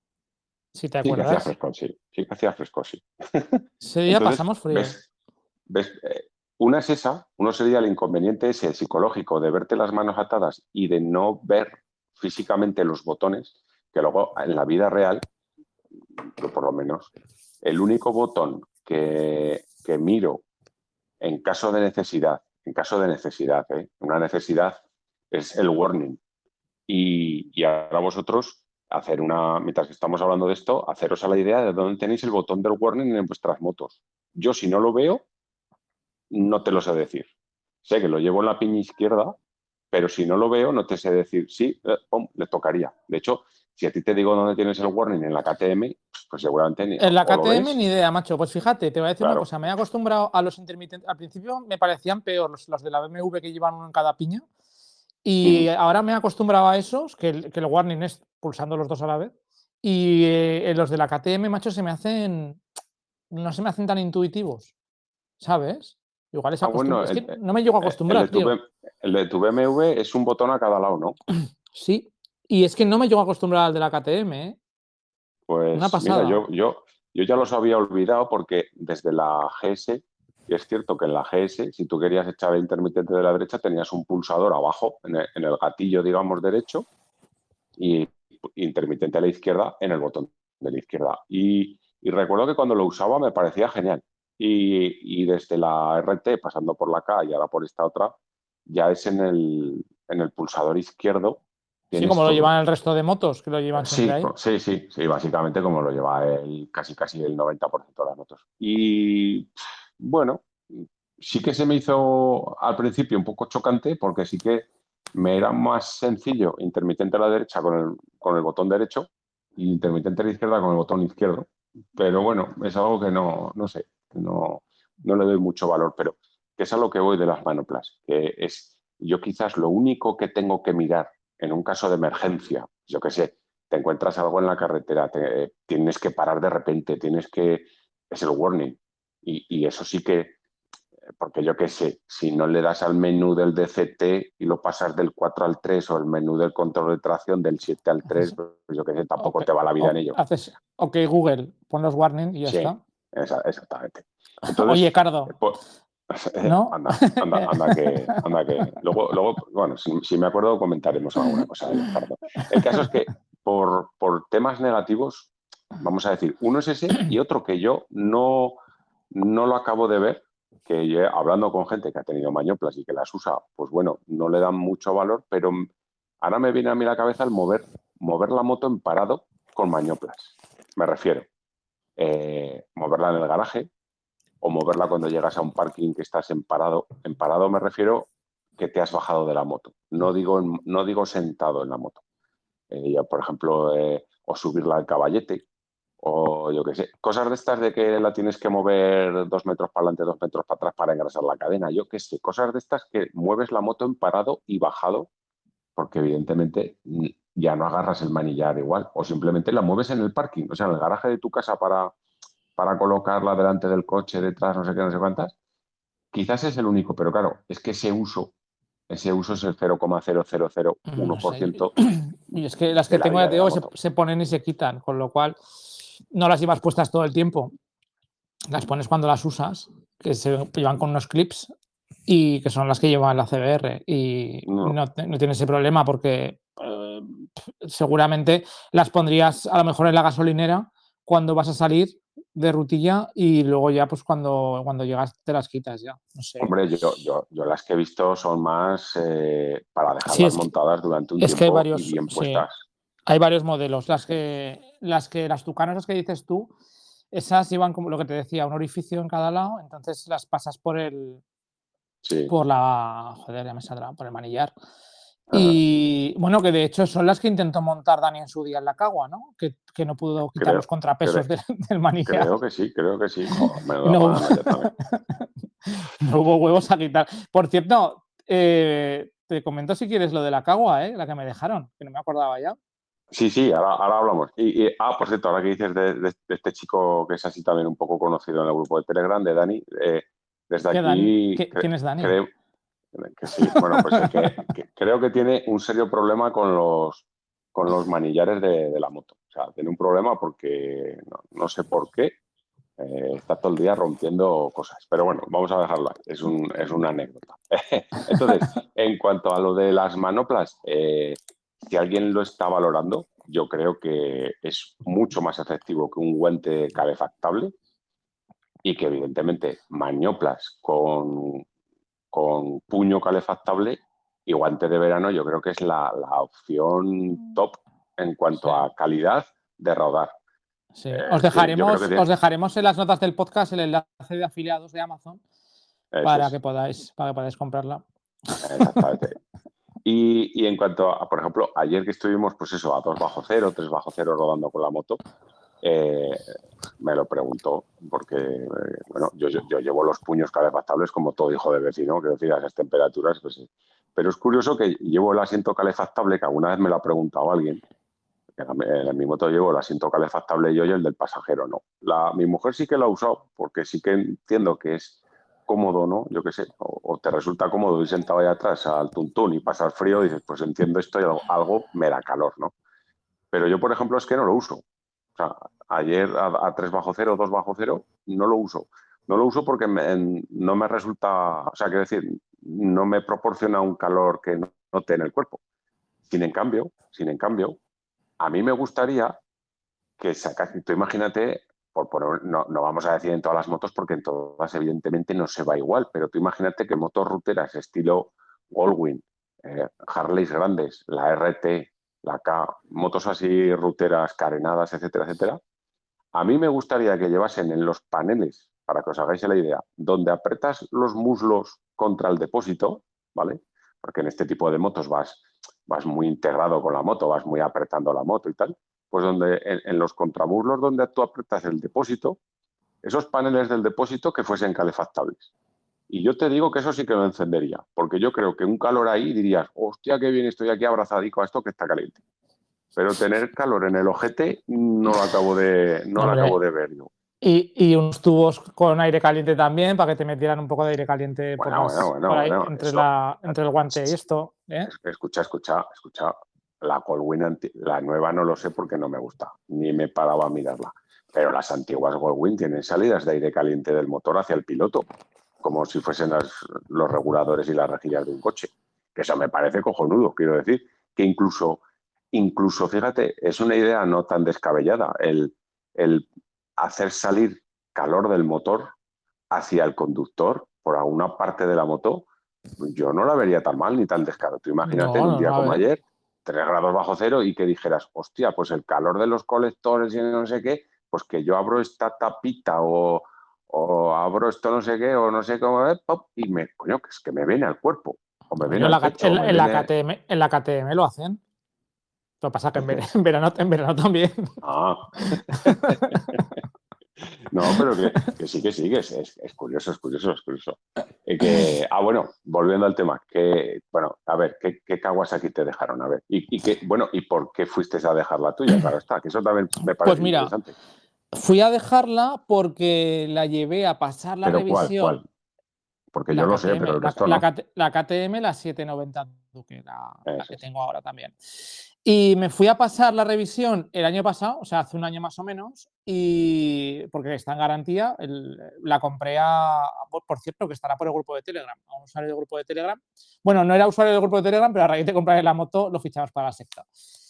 Si te Sí que hacía acuerdas. fresco, sí. Sí que hacía fresco, sí. Ese día Entonces, pasamos frío. ves, ves eh, una es esa, uno sería el inconveniente ese psicológico de verte las manos atadas y de no ver físicamente los botones, que luego en la vida real, yo por lo menos, el único botón que, que miro en caso de necesidad, en caso de necesidad, ¿eh? Una necesidad es el warning. Y, y ahora vosotros, hacer una, mientras que estamos hablando de esto, haceros a la idea de dónde tenéis el botón del warning en vuestras motos. Yo, si no lo veo, no te lo sé decir. Sé que lo llevo en la piña izquierda, pero si no lo veo, no te sé decir, sí, eh, pum, le tocaría. De hecho, si a ti te digo dónde tienes el warning en la K T M, pues seguramente ni, En la o lo K T M ni ves, idea, macho. Pues fíjate, te voy a decir una claro. cosa. Me he acostumbrado a los intermitentes. Al principio me parecían peor los, los de la B M W que llevan uno en cada piña. Y Uh-huh. ahora me he acostumbrado a esos, que el, que el warning es pulsando los dos a la vez. Y eh, los de la K T M, macho, se me hacen. No se me hacen tan intuitivos, ¿sabes? Igual es Ah, bueno, acostumbrado. Es el, que no me llego a el de acostumbrar, tu, tío. el de tu B M W es un botón a cada lado, ¿no? Sí. Y es que no me llego a acostumbrar al de la K T M, ¿eh? Una Pues mira, pasada. yo, yo, yo ya los había olvidado porque desde la G S, y es cierto que en la G S, si tú querías echar el intermitente de la derecha, tenías un pulsador abajo, en el, en el gatillo, digamos, derecho, y intermitente a la izquierda en el botón de la izquierda. Y, y recuerdo que cuando lo usaba me parecía genial. Y, y desde la R T, pasando por la K y ahora por esta otra, ya es en el, en el pulsador izquierdo, Sí, tienes como lo todo. llevan el resto de motos, que lo llevan siempre Sí, ahí. sí, sí, sí, básicamente como lo lleva el, casi casi el noventa por ciento de las motos. Y bueno, sí que se me hizo al principio un poco chocante porque sí que me era más sencillo intermitente a la derecha con el, con el botón derecho y intermitente a la izquierda con el botón izquierdo. Pero bueno, es algo que no, no sé, no, no le doy mucho valor, pero que es a lo que voy de las manoplas, que es yo quizás lo único que tengo que mirar en un caso de emergencia, yo qué sé, te encuentras algo en la carretera, te, tienes que parar de repente, tienes que... es el warning. Y, y eso sí que, porque yo qué sé, si no le das al menú del D C T y lo pasas del cuatro al tres o el menú del control de tracción del siete al tres, Haces, pues yo qué sé, tampoco ok, te va la vida en ok, ello. haces, ok, Google, pon los warnings y ya Sí, está. esa, exactamente. Oye, Entonces, Cardo, pues, ¿no? anda, anda, anda que, anda que. Luego, luego bueno, si, si me acuerdo comentaremos alguna cosa de Ricardo. El caso es que por, por temas negativos, vamos a decir, uno es ese y otro que yo no, no lo acabo de ver, que yo, hablando con gente que ha tenido mañoplas y que las usa, pues bueno, no le dan mucho valor, pero ahora me viene a mí la cabeza el mover, mover la moto en parado con mañoplas. Me refiero, eh, moverla en el garaje, o moverla cuando llegas a un parking que estás en parado. En parado me refiero que te has bajado de la moto. No digo, no digo sentado en la moto. Eh, yo, por ejemplo, eh, o subirla al caballete, o yo qué sé. Cosas de estas de que la tienes que mover dos metros para adelante, dos metros para atrás para engrasar la cadena. Yo qué sé. Cosas de estas que mueves la moto en parado y bajado, porque evidentemente ya no agarras el manillar igual. O simplemente la mueves en el parking, o sea, en el garaje de tu casa para, para colocarla delante del coche, detrás, no sé qué, no sé cuántas. Quizás es el único, pero claro, es que ese uso, ese uso es el cero coma cero cero cero uno No por sé. ciento Y es que las de que la tengo, ya vida te de la digo, se, moto. se ponen y se quitan, con lo cual no las llevas puestas todo el tiempo. Las pones cuando las usas, que se llevan con unos clips y que son las que llevan la C B R. Y No, no, no tiene ese problema porque eh, seguramente las pondrías a lo mejor en la gasolinera cuando vas a salir de rutilla y luego ya pues cuando, cuando llegas te las quitas ya. No sé. hombre, yo, yo, yo las que he visto son más eh, para Sí, dejarlas es que, montadas durante un es que hay tiempo y varios, bien sí, puestas. hay varios modelos. Las que, las que, las Tucanos, las que dices tú, esas llevan como lo que te decía, un orificio en cada lado, entonces las pasas por el, Sí. por la, joder, ya me saldrá, por el manillar. Ah, Y bueno, que de hecho son las que intentó montar Dani en su día en la Cagua, ¿no? Que, que no pudo quitar los creo, contrapesos cre- del, del manillar. creo que sí, creo que sí. Joder, me da No hubo, pagando ya también. no hubo huevos a quitar. Por cierto, eh, te comento si quieres lo de la Cagua, ¿eh? La que me dejaron, que no me acordaba ya. Sí, sí, ahora, ahora hablamos. Y, y- ah, por cierto, ahora que dices de, de- de este chico que es así también un poco conocido en el grupo de Telegram, de Dani, eh, desde ¿Qué Dani? aquí ¿Qué, ¿Quién es Dani? creo que sí. Bueno, pues el que, que creo que tiene un serio problema con los, con los manillares de, de la moto. O sea, tiene un problema porque no, no sé por qué eh, está todo el día rompiendo cosas. Pero bueno, vamos a dejarlo ahí. Es, un, es una anécdota. Entonces, en cuanto a lo de las manoplas, eh, si alguien lo está valorando, yo creo que es mucho más efectivo que un guante calefactable y que evidentemente manioplas con, con puño calefactable y guante de verano yo creo que es la, la opción top en Sí, cuanto a calidad de rodar. sí. Eh, Os tiene- yo creo que dejaremos, tiene... os dejaremos en las notas del podcast el enlace de afiliados de Amazon Eso para que es, podáis, para que podáis comprarla. exactamente. Y, y en cuanto a, por ejemplo, ayer que estuvimos, pues eso, a dos bajo cero, tres bajo cero rodando con la moto, eh, me lo preguntó, porque, eh, bueno, yo, yo, yo llevo los puños calefactables como todo hijo de vecino, quiero decir, a esas temperaturas, pues sí. Pero es curioso que llevo el asiento calefactable, que alguna vez me lo ha preguntado alguien, en, en mi moto llevo el asiento calefactable yo y el del pasajero no. La, mi mujer sí que lo ha usado, porque sí que entiendo que es cómodo, ¿no? Yo qué sé, o, o te resulta cómodo ir sentado ahí atrás al tuntún y pasar frío, y dices, pues entiendo esto y algo, algo me da calor, ¿no? Pero yo, por ejemplo, es que no lo uso. O sea, ayer a, a tres bajo cero, dos bajo cero, no lo uso. No lo uso porque me, en, no me resulta, o sea, quiero decir, no me proporciona un calor que no note en el cuerpo. Sin en cambio, sin en cambio, a mí me gustaría que sacase, tú imagínate, por poner, no, no vamos a decir en todas las motos porque en todas evidentemente no se va igual, pero tú imagínate que motos ruteras estilo Goldwing, eh, Harleys grandes, la R T, la K, motos así ruteras, carenadas, etcétera, etcétera. A mí me gustaría que llevasen en los paneles, para que os hagáis la idea, donde apretas los muslos contra el depósito, ¿vale? Porque en este tipo de motos vas, vas muy integrado con la moto, vas muy apretando la moto y tal. Pues donde en, en los contramuslos donde tú apretas el depósito, esos paneles del depósito que fuesen calefactables. Y yo te digo que eso sí que lo encendería, porque yo creo que un calor ahí dirías, hostia, qué bien, estoy aquí abrazadico a esto que está caliente. Pero tener calor en el ojete no lo acabo de, no lo acabo Hombre, de ver yo. y, y unos tubos con aire caliente también, para que te metieran un poco de aire caliente por Bueno, bueno, las, bueno, por ahí, bueno, entre eso. la, entre el guante y esto, ¿eh? Escucha, escucha, escucha. La Goldwing, la nueva no lo sé porque no me gusta, ni me paraba a mirarla. Pero las antiguas Goldwing tienen salidas de aire caliente del motor hacia el piloto, como si fuesen las, los reguladores y las rejillas de un coche. Que eso me parece cojonudo, quiero decir. Que incluso, incluso, fíjate, es una idea no tan descabellada el, el hacer salir calor del motor hacia el conductor por alguna parte de la moto. Yo no la vería tan mal ni tan descaro. Tú imagínate en No, un no, día no, a como ver. ayer, tres grados bajo cero y que dijeras, hostia, pues el calor de los colectores y no sé qué, pues que yo abro esta tapita o, o abro esto no sé qué, o no sé cómo, pop, y me, coño, que es que me viene al cuerpo, o me viene en, al la, pecho, en, o me en la viene... K T M, en la K T M lo hacen. Lo que pasa es que en, ver, ¿Qué? en, verano, en verano también. Ah. No, pero que, que sí, que sí, que es, es, es curioso, es curioso, es curioso. Eh, que, ah, bueno, volviendo al tema, que, bueno, a ver, ¿qué, qué caguas aquí te dejaron? A ver, y, y que, bueno, ¿y por qué fuiste a dejar la tuya? Claro está, que eso también me Pues parece mira, interesante. fui a dejarla porque la llevé a pasar la Pero ¿cuál, cuál? revisión. Porque yo La lo sé, pero K T M, el la, resto la, no. KT la K T M, la setecientos noventa Duke, la, la Eso que es. tengo ahora también. Y me fui a pasar la revisión el año pasado, o sea, hace un año más o menos, y porque está en garantía, el, la compré a, por, por cierto, que estará por el grupo de Telegram, a un usuario del grupo de Telegram. Bueno, no era usuario del grupo de Telegram, pero a raíz de comprar la moto lo fichamos para la secta.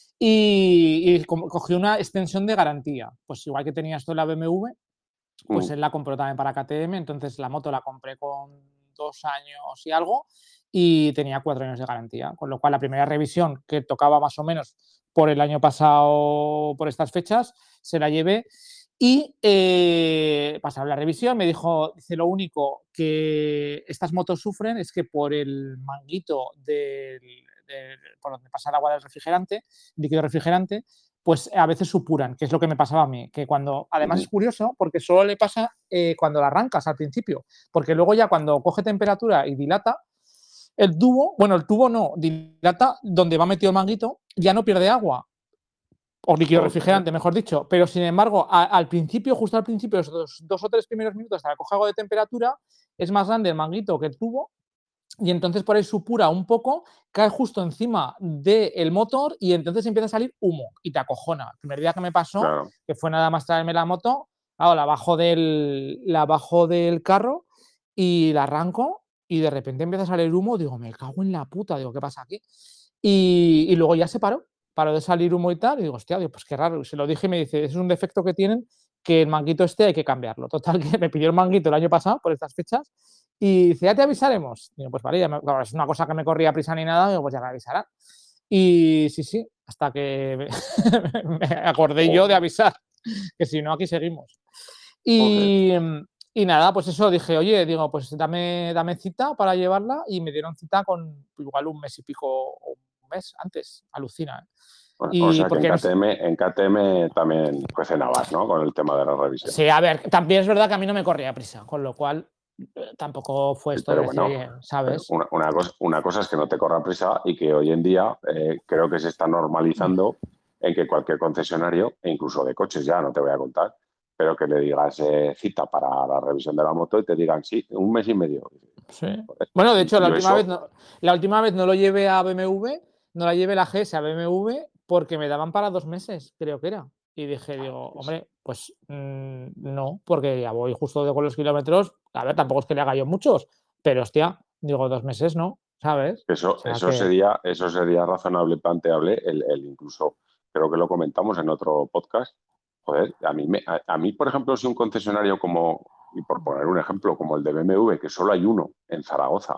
Y, y cogí una extensión de garantía, pues igual que tenía esto en la B M W, pues Mm. él la compró también para K T M, entonces la moto la compré con dos años y algo y tenía cuatro años de garantía, con lo cual la primera revisión que tocaba más o menos por el año pasado, por estas fechas, se la llevé y eh, pasaron la revisión, me dijo, dice, lo único que estas motos sufren es que por el manguito del, del, por donde pasa el agua del refrigerante, líquido refrigerante, pues a veces supuran, que es lo que me pasaba a mí, que cuando, además es curioso, porque solo le pasa eh, cuando la arrancas al principio, porque luego ya cuando coge temperatura y dilata, el tubo, bueno, el tubo no, dilata donde va metido el manguito, ya no pierde agua, o líquido Joder. refrigerante, mejor dicho, pero sin embargo, a, al principio, justo al principio, esos dos, dos o tres primeros minutos hasta que coge algo de temperatura, es más grande el manguito que el tubo, y entonces por ahí supura un poco, cae justo encima del motor y entonces empieza a salir humo y te acojona. El primer día que me pasó, Claro. que fue nada más traerme la moto, claro, la bajo del, la bajo del carro y la arranco y de repente empieza a salir humo, digo, me cago en la puta, digo, ¿qué pasa aquí? Y, y luego ya se paró, paró de salir humo y tal, y digo, hostia, digo, pues qué raro. Y se lo dije y me dice, es un defecto que tienen, que el manguito este hay que cambiarlo. Total, que me pidió el manguito el año pasado, por estas fechas, y dice, ya te avisaremos. Digo, pues vale, ya me, claro, es una cosa que me corría a prisa ni nada, digo, pues ya me avisarán. Y sí, sí, hasta que me acordé yo de avisar, que si no, aquí seguimos. Y, y nada, pues eso, dije, oye, digo, pues dame, dame cita para llevarla y me dieron cita con igual un mes y pico o un mes antes, alucina. ¿eh? O Y sea que en porque no K T M, en K T M también cocinabas, ¿no? Con el tema de la revisión. sí, a ver, también es verdad que a mí no me corría prisa, con lo cual eh, tampoco fue Sí, esto de pero decir, bueno, oye, pero ¿sabes? una, una cosa, una cosa es que no te corra prisa y que hoy en día eh, creo que se está normalizando en que cualquier concesionario, e incluso de coches ya, no te voy a contar, pero que le digas eh, cita para la revisión de la moto y te digan, sí, un mes y medio. Sí. Joder, Bueno, de hecho, la yo última, vez eso, no, la última vez no lo llevé a B M W, no la llevé la G S a B M W porque me daban para dos meses, creo que era. Y dije, digo, hombre, pues mmm, no, porque ya voy justo de con los kilómetros. A ver, tampoco es que le haga yo muchos, pero hostia, digo, dos meses no, ¿sabes? O eso, sea eso que. sería, eso sería razonable, planteable, el, el incluso, creo que lo comentamos en otro podcast. Joder, a mí, me, a, a mí, por ejemplo, si un concesionario como, y por poner un ejemplo, como el de B M W, que solo hay uno en Zaragoza,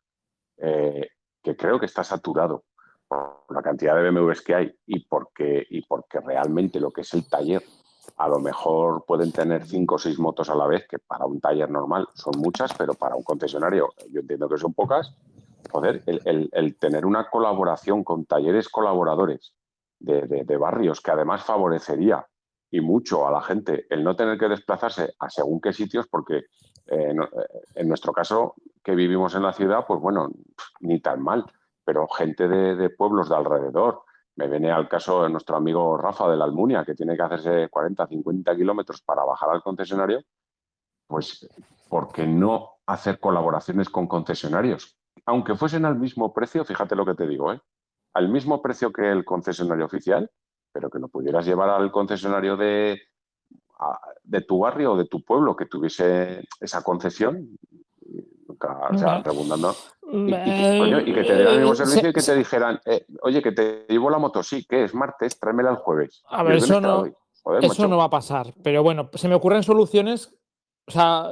eh, que creo que está saturado por la cantidad de B M Ws que hay y porque, y porque realmente lo que es el taller, a lo mejor pueden tener cinco o seis motos a la vez, que para un taller normal son muchas, pero para un concesionario yo entiendo que son pocas. Joder, el, el, el tener una colaboración con talleres colaboradores de, de, de barrios que además favorecería y mucho a la gente el no tener que desplazarse a según qué sitios, porque eh, no, en nuestro caso, que vivimos en la ciudad, pues bueno, ni tan mal, pero gente de, de pueblos de alrededor. Me viene al caso de nuestro amigo Rafa de la Almunia, que tiene que hacerse cuarenta, cincuenta kilómetros para bajar al concesionario. Pues, ¿por qué no hacer colaboraciones con concesionarios? Aunque fuesen al mismo precio, fíjate lo que te digo, ¿eh? Al mismo precio que el concesionario oficial, pero que lo pudieras llevar al concesionario de, a, de tu barrio o de tu pueblo que tuviese esa concesión, nunca, o sea, redundando, y, y, que, coño, y que te dieran el mismo servicio y que te dijeran, eh, oye, que te llevo la moto, sí, que es martes, tráemela el jueves. A ¿Y ver, el viernes eso te la no, doy? Joder, eso no macho. va a pasar, pero bueno, se me ocurren soluciones, o sea,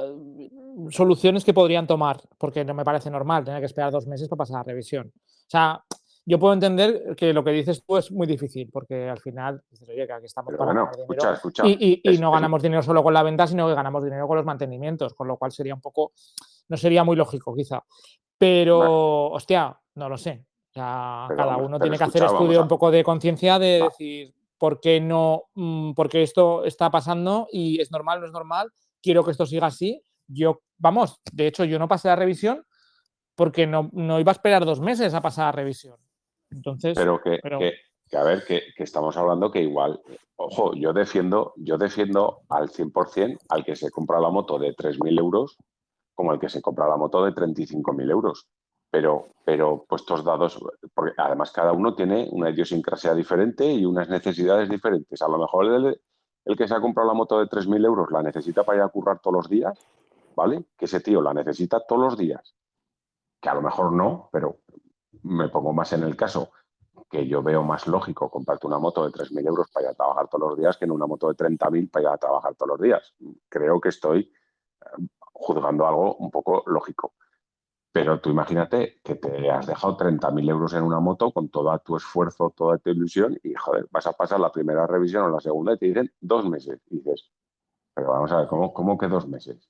soluciones que podrían tomar, porque no me parece normal tener que esperar dos meses para pasar la revisión. O sea, yo puedo entender que lo que dices tú es muy difícil, porque al final dices, oye, que aquí estamos Pero para bueno, ganar dinero. escucha, escucha. Y, y, y Es, no es, ganamos dinero solo con la venta, sino que ganamos dinero con los mantenimientos, con lo cual sería un poco, no sería muy lógico quizá. bueno, Pero, hostia, no lo sé. O sea, pero cada vamos, uno pero tiene que hacer escucha, vamos estudio un a... poco de conciencia de Va, decir por qué no, mmm, por qué esto está pasando y es normal, no es normal, quiero que esto siga así. Yo, vamos, de hecho, yo no pasé la revisión porque no, no iba a esperar dos meses a pasar la revisión. Entonces, pero que, pero que, que a ver, que, que estamos hablando que igual, ojo, yo defiendo, yo defiendo al cien por ciento al que se compra la moto de tres mil euros como el que se compra la moto de treinta y cinco mil euros. Pero, pero puestos dados, porque además cada uno tiene una idiosincrasia diferente y unas necesidades diferentes. A lo mejor el, el que se ha comprado la moto de tres mil euros la necesita para ir a currar todos los días, ¿vale? Que ese tío la necesita todos los días. Que a lo mejor no, pero me pongo más en el caso que yo veo más lógico comprarte una moto de tres mil euros para ir a trabajar todos los días que en una moto de treinta mil para ir a trabajar todos los días. Creo que estoy juzgando algo un poco lógico. Pero tú imagínate que te has dejado treinta mil euros en una moto con todo tu esfuerzo, toda tu ilusión y, joder, vas a pasar la primera revisión o la segunda y te dicen dos meses. Y dices, pero vamos a ver, ¿cómo, cómo que dos meses?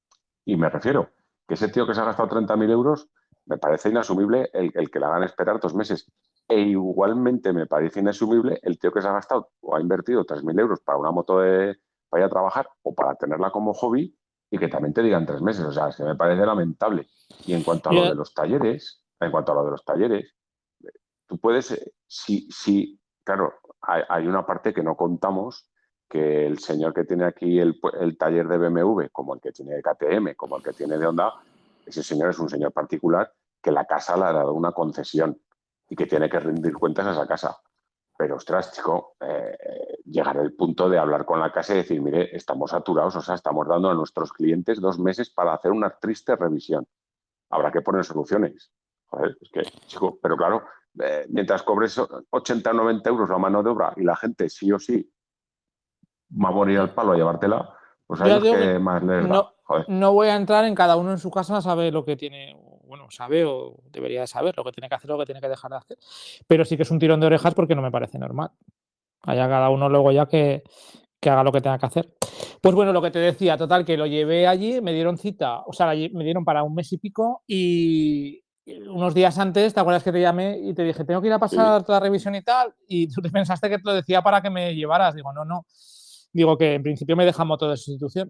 Y me refiero que ese tío que se ha gastado treinta mil euros, me parece inasumible el, el que le hagan esperar dos meses. E igualmente me parece inasumible el tío que se ha gastado o ha invertido tres mil euros para una moto de, para ir a trabajar o para tenerla como hobby y que también te digan tres meses. O sea, es que me parece lamentable. Y en cuanto a lo yo, de los talleres, en cuanto a lo de los talleres, tú puedes, eh, sí, sí, claro, hay, hay una parte que no contamos, que el señor que tiene aquí el, el taller de B M W, como el que tiene de K T M, como el que tiene de Honda, ese señor es un señor particular que la casa le ha dado una concesión y que tiene que rendir cuentas a esa casa. Pero, ostras, chico, eh, llegar al punto de hablar con la casa y decir, mire, estamos saturados, o sea, estamos dando a nuestros clientes dos meses para hacer una triste revisión. Habrá que poner soluciones. Joder, es que, chico, pero claro, eh, mientras cobres ochenta o noventa euros la mano de obra y la gente sí o sí va a morir al palo a llevártela, pues a yo ya ellos digo que que más les da. no, Joder. no voy a entrar en cada uno en su casa, sabe lo que tiene, bueno, sabe o debería de saber lo que tiene que hacer, lo que tiene que dejar de hacer. Pero sí que es un tirón de orejas porque no me parece normal. Allá cada uno luego ya que, que haga lo que tenga que hacer. Pues bueno, lo que te decía, total, que lo llevé allí, me dieron cita, o sea, me dieron para un mes y pico y unos días antes, ¿te acuerdas que te llamé y te dije, tengo que ir a Sí. pasar la revisión y tal? Y tú te pensaste que te lo decía para que me llevaras. Digo, no, no. Digo que en principio me dejan moto de sustitución.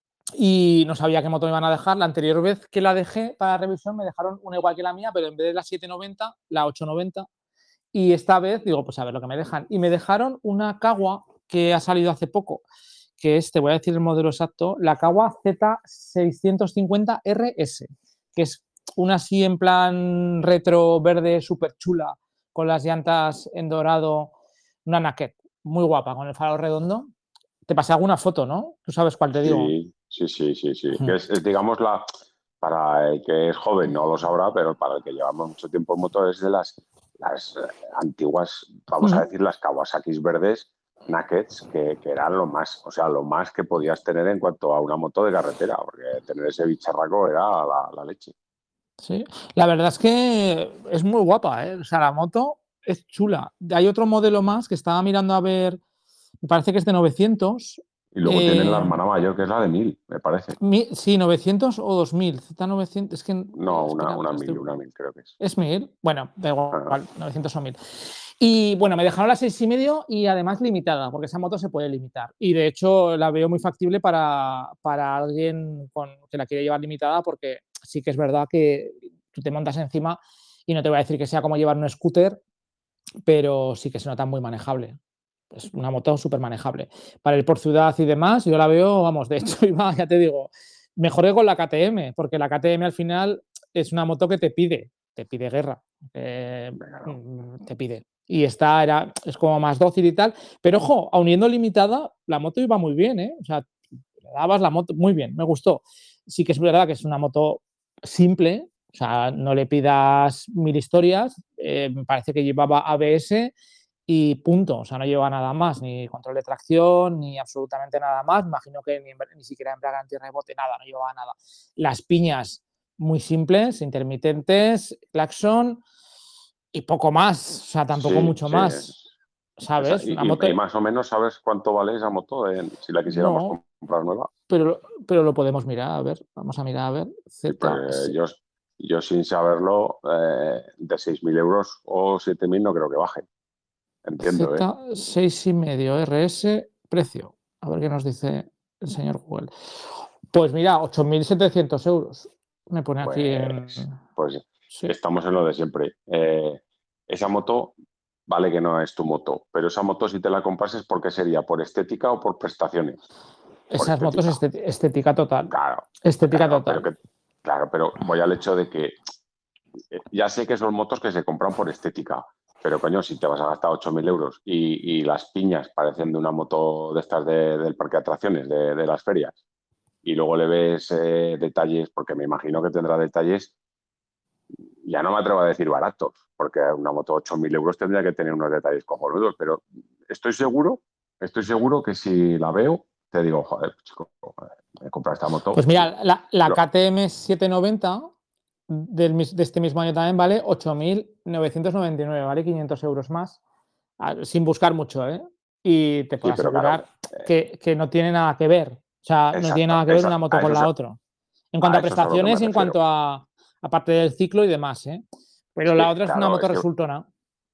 Y no sabía qué moto me iban a dejar. La anterior vez que la dejé para la revisión me dejaron una igual que la mía, pero en vez de la siete noventa, la ocho noventa. Y esta vez digo, pues a ver lo que me dejan. Y me dejaron una Kawa que ha salido hace poco, que es, te voy a decir el modelo exacto, la Kawa Z seiscientos cincuenta R S, que es una así en plan retro verde súper chula, con las llantas en dorado, una naked, muy guapa, con el faro redondo. Te pasé alguna foto, ¿no? Tú sabes cuál te digo. Sí, sí, sí, sí, sí. Que es, es, digamos, la, para el que es joven no lo sabrá, pero para el que llevamos mucho tiempo en moto es de las, las eh, antiguas, vamos a decir, las Kawasaki's verdes nakeds, que, que eran lo más, o sea, lo más que podías tener en cuanto a una moto de carretera, porque tener ese bicharraco era la, la leche. Sí, la verdad es que es muy guapa, ¿eh? O sea, la moto es chula. Hay otro modelo más que estaba mirando a ver, me parece que es de novecientos. Y luego tienen la Eh, hermana mayor, que es la de mil, me parece. mi, sí, novecientos o dos mil. Z novecientos, es que, No, eh, una, espera, una te estoy- mil, una mil creo que es. es mil. Bueno, da Ajá. igual, novecientos o mil. Y bueno, me dejaron la seis y medio y además limitada, porque esa moto se puede limitar. Y de hecho la veo muy factible para, para alguien con, que la quiere llevar limitada, porque sí que es verdad que tú te montas encima y no te voy a decir que sea como llevar un scooter, pero sí que se nota muy manejable. Es una moto súper manejable. Para ir por ciudad y demás, yo la veo, vamos, de hecho, iba, ya te digo, mejor que con la K T M, porque la K T M al final es una moto que te pide, te pide guerra, eh, Claro. te pide. Y esta era, es como más dócil y tal, pero ojo, aun yendo limitada, la moto iba muy bien, ¿eh? O sea, le dabas la moto muy bien, me gustó. Sí que es verdad que es una moto simple, o sea, no le pidas mil historias, eh, me parece que llevaba A B S y punto, o sea, no lleva nada más, ni control de tracción, ni absolutamente nada más, imagino que ni, ni siquiera embrague antirrebote, nada, no llevaba nada. Las piñas muy simples, intermitentes, claxon, y poco más, o sea, tampoco Sí, mucho sí. más, Esa, ¿sabes? y, Una y- moto, y más o menos sabes cuánto vale esa moto en- si la quisiéramos no, comprar nueva. pero, pero lo podemos mirar, a ver, vamos a mirar, a ver, Sí, pues, Z, eh, yo, yo sin saberlo, eh, de seis mil euros o siete mil no creo que baje. Entiendo, ¿eh? Z seis y medio R S, precio, a ver qué nos dice el señor Google. Pues mira, ocho mil setecientos euros, me pone aquí en... Pues, pues Sí, estamos en lo de siempre. Eh, esa moto, vale que no es tu moto, pero esa moto si te la comprases, ¿por qué sería? ¿Por estética o por prestaciones? Por esas motos estética. estética, estética total, Claro, estética claro, pero total. que, claro, pero voy al hecho de que eh, ya sé que son motos que se compran por estética, pero coño, si te vas a gastar ocho mil euros y, y las piñas parecen de una moto de estas de- del parque de atracciones, de, de las ferias, y luego le ves eh, detalles, porque me imagino que tendrá detalles, ya no me atrevo a decir baratos, porque una moto de ocho mil euros tendría que tener unos detalles cojonudos, pero estoy seguro, estoy seguro que si la veo, te digo, joder, chico, me he comprado esta moto Pues y mira, la, la lo- K T M setecientos noventa del, mis- de este mismo año también vale ocho mil novecientos noventa y nueve, vale quinientos euros más, a- sin buscar mucho, ¿eh? Y te sí, puedo pero claro, asegurar que, que no tiene nada que ver, o sea, no tiene exacto, nada que ver una esa- moto a con eso, la es- otra. En cuanto a a eso es a lo que me prestaciones y en refiero. cuanto a, a parte del ciclo y demás, ¿eh? Es Pero la que, otra es una claro, moto es que resultona.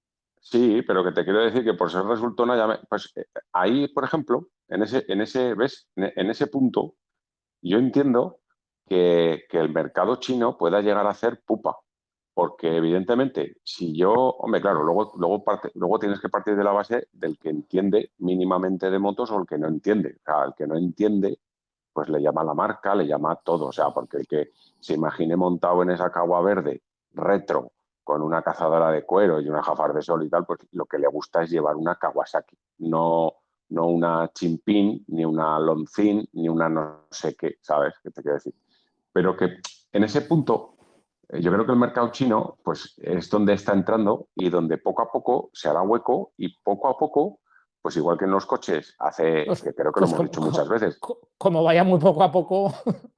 sí, pero que te quiero decir que por ser resultona, ya me- pues eh, ahí, por ejemplo, en ese, en ese, ¿ves? En, en ese punto, yo entiendo que, que el mercado chino pueda llegar a hacer pupa. Porque evidentemente, si yo, hombre, claro, luego, luego, parte, luego tienes que partir de la base del que entiende mínimamente de motos o el que no entiende. O sea, el que no entiende, pues le llama la marca, le llama todo. O sea, porque el que se imagine montado en esa cagua verde retro con una cazadora de cuero y una gafas de sol y tal, pues lo que le gusta es llevar una Kawasaki, no, no una Chimpín, ni una Loncin, ni una no sé qué, ¿sabes? ¿Qué te quiero decir? Pero que en ese punto eh, yo creo que el mercado chino pues, es donde está entrando y donde poco a poco se hará hueco y poco a poco, pues igual que en los coches, hace, Pues, que creo que lo pues hemos como, dicho muchas veces, como, como vaya muy poco a poco,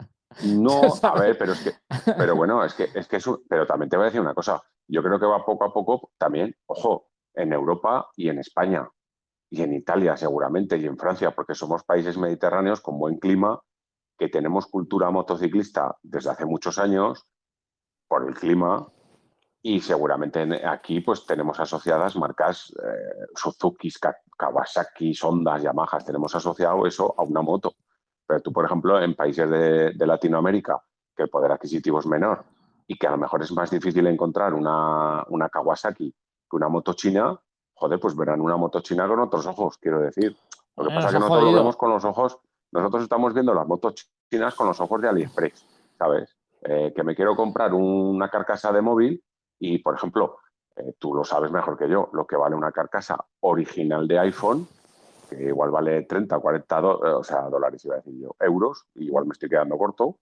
no, a ¿sabes? ver, pero es que, pero bueno, es que, es que eso, pero también te voy a decir una cosa, yo creo que va poco a poco también, ojo, en Europa y en España y en Italia seguramente y en Francia, porque somos países mediterráneos con buen clima, que tenemos cultura motociclista desde hace muchos años por el clima. Y seguramente aquí pues tenemos asociadas marcas eh, Suzuki, Kawasaki, Hondas, Yamahas, tenemos asociado eso a una moto. Pero tú, por ejemplo, en países de, de Latinoamérica, que el poder adquisitivo es menor y que a lo mejor es más difícil encontrar una, una Kawasaki que una moto china, joder, pues verán una moto china con otros ojos, quiero decir. Lo que Bueno, pasa es nos que ha nosotros lo vemos jodido. con los ojos, nosotros estamos viendo las motos chinas con los ojos de AliExpress, ¿sabes? Eh, que me quiero comprar una carcasa de móvil y, por ejemplo, eh, tú lo sabes mejor que yo, lo que vale una carcasa original de iPhone, que igual vale treinta, cuarenta do o sea, dólares, iba a decir yo, euros, igual me estoy quedando corto,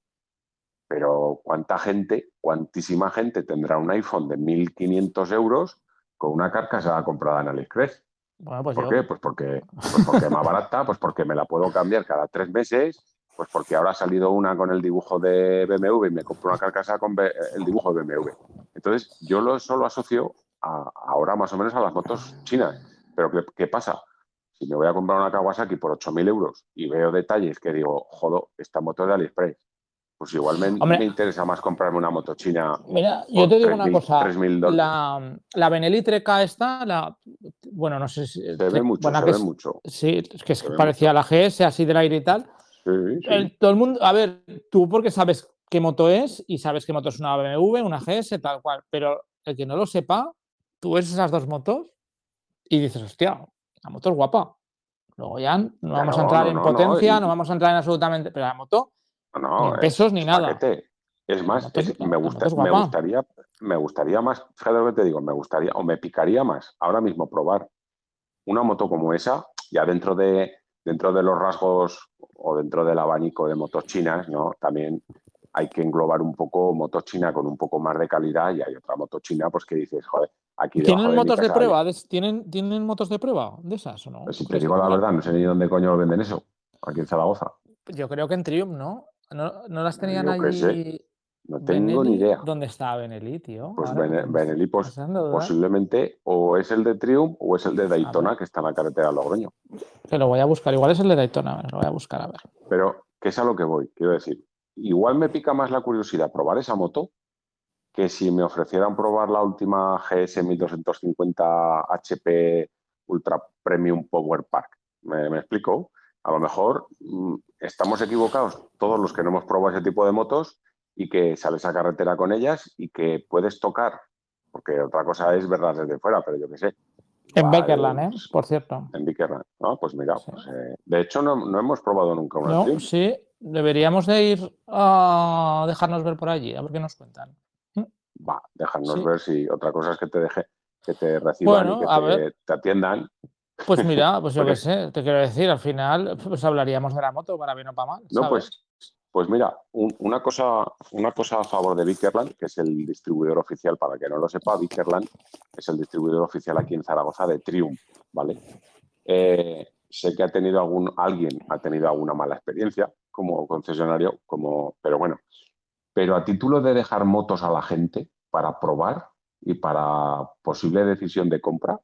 pero ¿cuánta gente, cuantísima gente tendrá un iPhone de mil quinientos euros con una carcasa comprada en AliExpress? Bueno, pues ¿Por yo. qué? Pues porque, pues porque es más barata, pues porque me la puedo cambiar cada tres meses, pues porque ahora ha salido una con el dibujo de B M W y me compro una carcasa con B el dibujo de B M W. Entonces, yo lo, solo asocio a, ahora más o menos a las motos chinas. Pero ¿qué, qué pasa? Si me voy a comprar una Kawasaki por ocho mil euros y veo detalles que digo, jodo, esta moto es de AliExpress, pues igual me, Hombre, me interesa más comprarme una moto china mira, yo te por digo tres una mil cosa. dólares. La, la Benelli Treca esta, la, bueno, no sé si. Se ve Tre- mucho, Buena se que ve es. mucho, Sí, es que es se que ve parecía mucho. la G S, así del aire y tal. Sí, sí. El- todo el mundo, a ver, tú porque sabes qué moto es y sabes qué moto es una B M W, una G S, tal cual, pero el que no lo sepa, tú ves esas dos motos y dices, hostia, la moto es guapa. Luego ya no vamos a Claro, entrar no, en no, no. potencia, no Y vamos a entrar en absolutamente, pero la moto, ni no, en es, pesos ni es nada. paquete. Es La más, moto es, es, me, la moto gusta, es me guapa. gustaría, me gustaría más, fíjate lo que te digo, me gustaría, o me picaría más ahora mismo probar una moto como esa, ya dentro de, dentro de los rasgos o dentro del abanico de motos chinas, ¿no? También hay que englobar un poco moto china con un poco más de calidad y hay otra moto china, pues que dices, joder, aquí debajo ¿Tienen de mi motos de casa, prueba? ¿Tienen, ¿Tienen motos de prueba de esas o no? si te ¿Crees que digo la tendrán? verdad, no sé ni dónde coño lo venden eso, aquí en Zaragoza. Yo creo que en Triumph, ¿no? ¿No, no las tenían Yo qué sé, allí? No tengo ni Benelli, idea. ¿dónde está Benelli, tío? Pues Ahora Bene- porque me Benelli me pos- está dando dudar. posiblemente o es el de Triumph o es el de A ver, Daytona, que está en la carretera de Logroño. que lo voy a buscar. Igual es el de Daytona, lo voy a buscar a ver. Pero, ¿qué es a lo que voy? Quiero decir, igual me pica más la curiosidad probar esa moto que si me ofrecieran probar la última G S mil doscientos cincuenta H P Ultra Premium Power Pack. ¿Me, me explico? A lo mejor mm, estamos equivocados todos los que no hemos probado ese tipo de motos y que sales a carretera con ellas y que puedes tocar, porque otra cosa es verlas desde fuera, pero yo qué sé. En Igual, Beckerland, ¿eh? pues, Por cierto. en Vickerman. Ah, pues mira, Sí. pues, eh, de hecho no, no hemos probado nunca una No, Triumph. sí, deberíamos de ir a dejarnos ver por allí, a ver qué nos cuentan. Mm, Va, déjanos Sí. ver si otra cosa es que te deje, que te reciban y que Bueno, a ver, te, te atiendan. pues mira, pues yo qué Porque, sé, te quiero decir, al final pues hablaríamos de la moto para bien o para mal, no, ¿sabes? pues, pues mira, un- una cosa, una cosa a favor de Vickerland, que es el distribuidor oficial, para que no lo sepa, Vickerland es el distribuidor oficial aquí en Zaragoza de Triumph, ¿vale? Eh, sé que ha tenido algún, alguien ha tenido alguna mala experiencia como concesionario, como, pero bueno, pero a título de dejar motos a la gente para probar y para posible decisión de compra,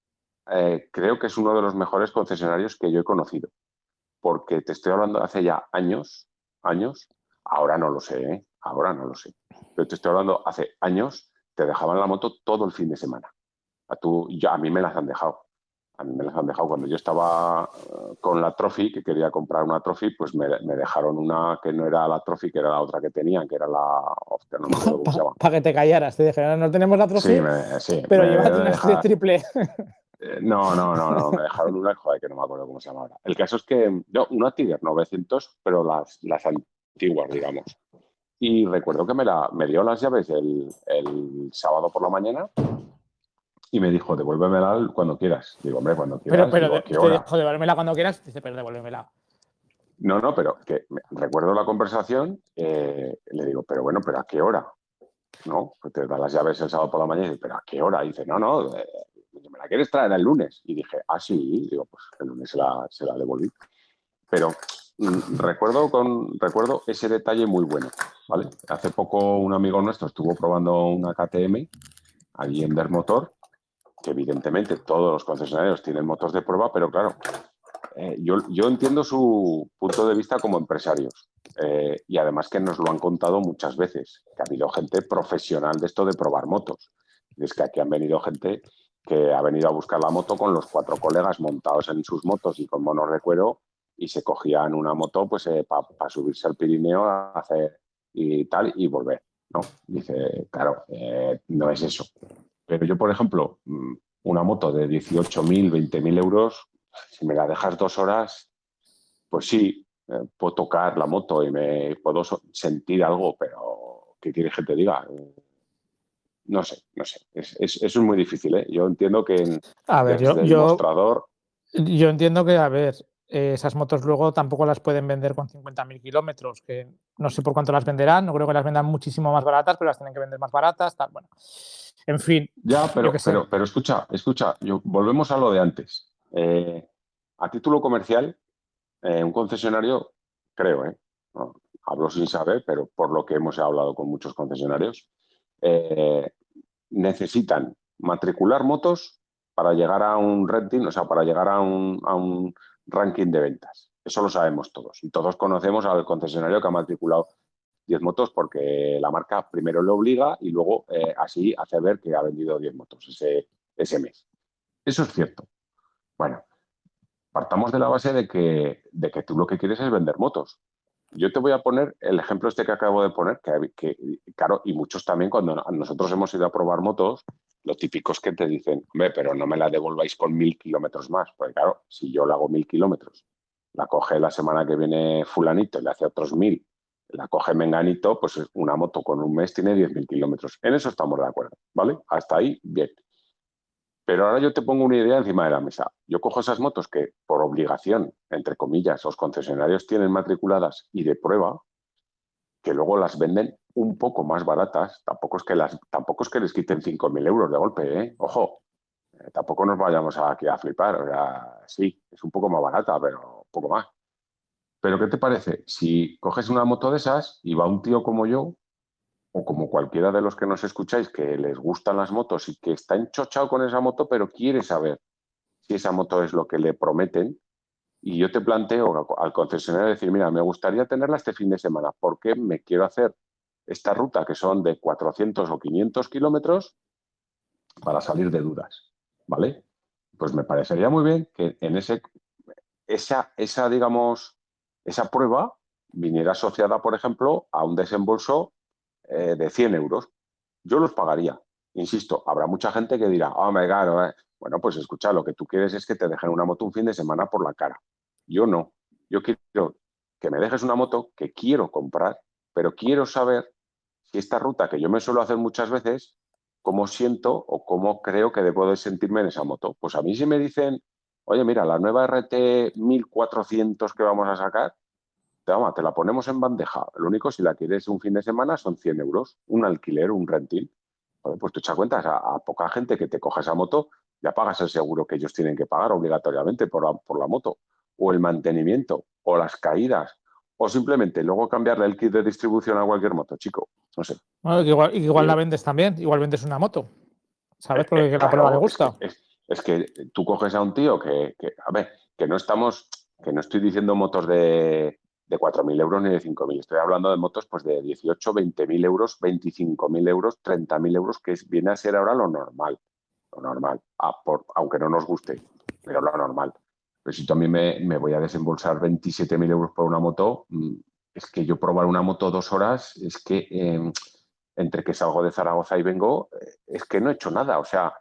eh, creo que es uno de los mejores concesionarios que yo he conocido, porque te estoy hablando de hace ya años, años, ahora no lo sé, ¿eh? Ahora no lo sé, pero te estoy hablando hace años, te dejaban la moto todo el fin de semana. A, tú, yo, a mí me las han dejado. A mí me las han dejado. Cuando yo estaba uh, con la Trophy, que quería comprar una Trophy, pues me, me, dejaron una que no era la Trophy, que era la otra que tenían, que era la... Hostia, no me acuerdo cómo se llama. Para que te callaras, te dije, no tenemos la Sí, Trophy, me, sí, pero me llévate debe una Street dejar... triple. Eh, no, no, no, no, me dejaron una, joder, que no me acuerdo cómo se llama ahora. El caso es que yo, una Tiger novecientos, pero las, las antiguas, digamos. Y recuerdo que me, la, me dio las llaves el, el sábado por la mañana y me dijo, devuélvemela cuando quieras. Digo, hombre, cuando Pero, quieras. pero Digo, de, ¿a qué te hora? dijo devuélvemela cuando quieras, dice, pero devuélvemela. No, no, pero que me, recuerdo la conversación, eh, le digo, pero bueno, ¿pero a qué hora? No, pues te da las llaves el sábado por la mañana y dice, ¿pero a qué hora? Y dice, no, no, eh, ¿me la quieres traer el lunes? Y dije, ah, sí, digo, pues el lunes se la, se la devolví. Pero mm, recuerdo, con, recuerdo ese detalle muy bueno, ¿vale? Hace poco un amigo nuestro estuvo probando una K T M allí en Dermotor, que evidentemente todos los concesionarios tienen motos de prueba, pero claro, eh, yo, yo entiendo su punto de vista como empresarios. Eh, y además que nos lo han contado muchas veces, que ha habido gente profesional de esto de probar motos. Y es que aquí han venido gente que ha venido a buscar la moto con los cuatro colegas montados en sus motos y con monos de cuero y se cogían una moto pues eh, para pa subirse al Pirineo a hacer y tal y volver, ¿no? Dice, claro, eh, no es eso. Pero yo, por ejemplo, una moto de dieciocho mil, veinte mil euros, si me la dejas dos horas, pues sí, eh, puedo tocar la moto y me puedo so sentir algo, pero ¿qué quieres que te diga? Eh, no sé, no sé. Es, es, eso es muy difícil, ¿eh? Yo entiendo que en, A ver, yo, desde el yo, mostrador... yo entiendo que, a ver, eh, esas motos luego tampoco las pueden vender con cincuenta mil kilómetros, que no sé por cuánto las venderán, no creo que las vendan muchísimo más baratas, pero las tienen que vender más baratas, tal, bueno. En fin, Ya, yo pero, qué sé. pero, pero escucha, escucha, yo, volvemos a lo de antes. Eh, a título comercial, eh, un concesionario, creo, ¿eh? No, hablo sin saber, pero por lo que hemos hablado con muchos concesionarios, eh, necesitan matricular motos para llegar a un rating, o sea, para llegar a un, a un ranking de ventas. Eso lo sabemos todos. Y todos conocemos al concesionario que ha matriculado diez motos porque la marca primero le obliga y luego eh, así hace ver que ha vendido diez motos ese, ese mes. Eso es cierto. Bueno, partamos de la base de que, de que tú lo que quieres es vender motos. Yo te voy a poner el ejemplo este que acabo de poner, que, que claro, y muchos también cuando nosotros hemos ido a probar motos, lo típico es que te dicen, hombre, pero no me la devolváis con mil kilómetros más. Porque claro, si yo le hago mil kilómetros, la coge la semana que viene fulanito y le hace otros mil, la coge menganito, pues una moto con un mes tiene diez mil kilómetros. En eso estamos de acuerdo, ¿vale? Hasta ahí, bien. Pero ahora yo te pongo una idea encima de la mesa. Yo cojo esas motos que por obligación, entre comillas, los concesionarios tienen matriculadas y de prueba, que luego las venden un poco más baratas. Tampoco es que, las, tampoco es que les quiten cinco mil euros de golpe, ¿eh? Ojo, eh, tampoco nos vayamos aquí a flipar. O sea, sí, es un poco más barata, pero un poco más. Pero ¿qué te parece? Si coges una moto de esas y va un tío como yo, o como cualquiera de los que nos escucháis, que les gustan las motos y que está enchochado con esa moto, pero quiere saber si esa moto es lo que le prometen, y yo te planteo al concesionario decir, mira, me gustaría tenerla este fin de semana, porque me quiero hacer esta ruta que son de cuatrocientos o quinientos kilómetros para salir de dudas, ¿vale? Pues me parecería muy bien que en ese, esa, esa, digamos, esa prueba viniera asociada, por ejemplo, a un desembolso eh, de cien euros. Yo los pagaría. Insisto, habrá mucha gente que dirá, oh, me gano, eh. Bueno, pues escucha, lo que tú quieres es que te dejen una moto un fin de semana por la cara. Yo no. Yo quiero que me dejes una moto que quiero comprar, pero quiero saber si esta ruta que yo me suelo hacer muchas veces, cómo siento o cómo creo que debo de sentirme en esa moto. Pues a mí si me dicen, oye, mira, la nueva R T mil cuatrocientos que vamos a sacar, te, vamos, te la ponemos en bandeja. Lo único, si la quieres un fin de semana, son cien euros. Un alquiler, un renting. Bueno, pues tú echa cuentas, a, a poca gente que te coja esa moto, ya pagas el seguro que ellos tienen que pagar obligatoriamente por la, por la moto, o el mantenimiento, o las caídas, o simplemente luego cambiarle el kit de distribución a cualquier moto, chico. No sé. Bueno, que igual, igual Eh, la vendes también, igual vendes una moto, ¿sabes? eh, Porque eh, la claro, prueba le es que, gusta. es, es que tú coges a un tío que, que, a ver, que no estamos, que no estoy diciendo motos de, de cuatro mil euros ni de cinco mil, estoy hablando de motos pues de dieciocho, veinte mil euros, veinticinco mil euros, treinta mil euros, que es, viene a ser ahora lo normal, lo normal, ah, por, aunque no nos guste, pero lo normal. Pero si tú a mí me, me voy a desembolsar veintisiete mil euros por una moto, es que yo probar una moto dos horas, es que eh, entre que salgo de Zaragoza y vengo, es que no he hecho nada, o sea,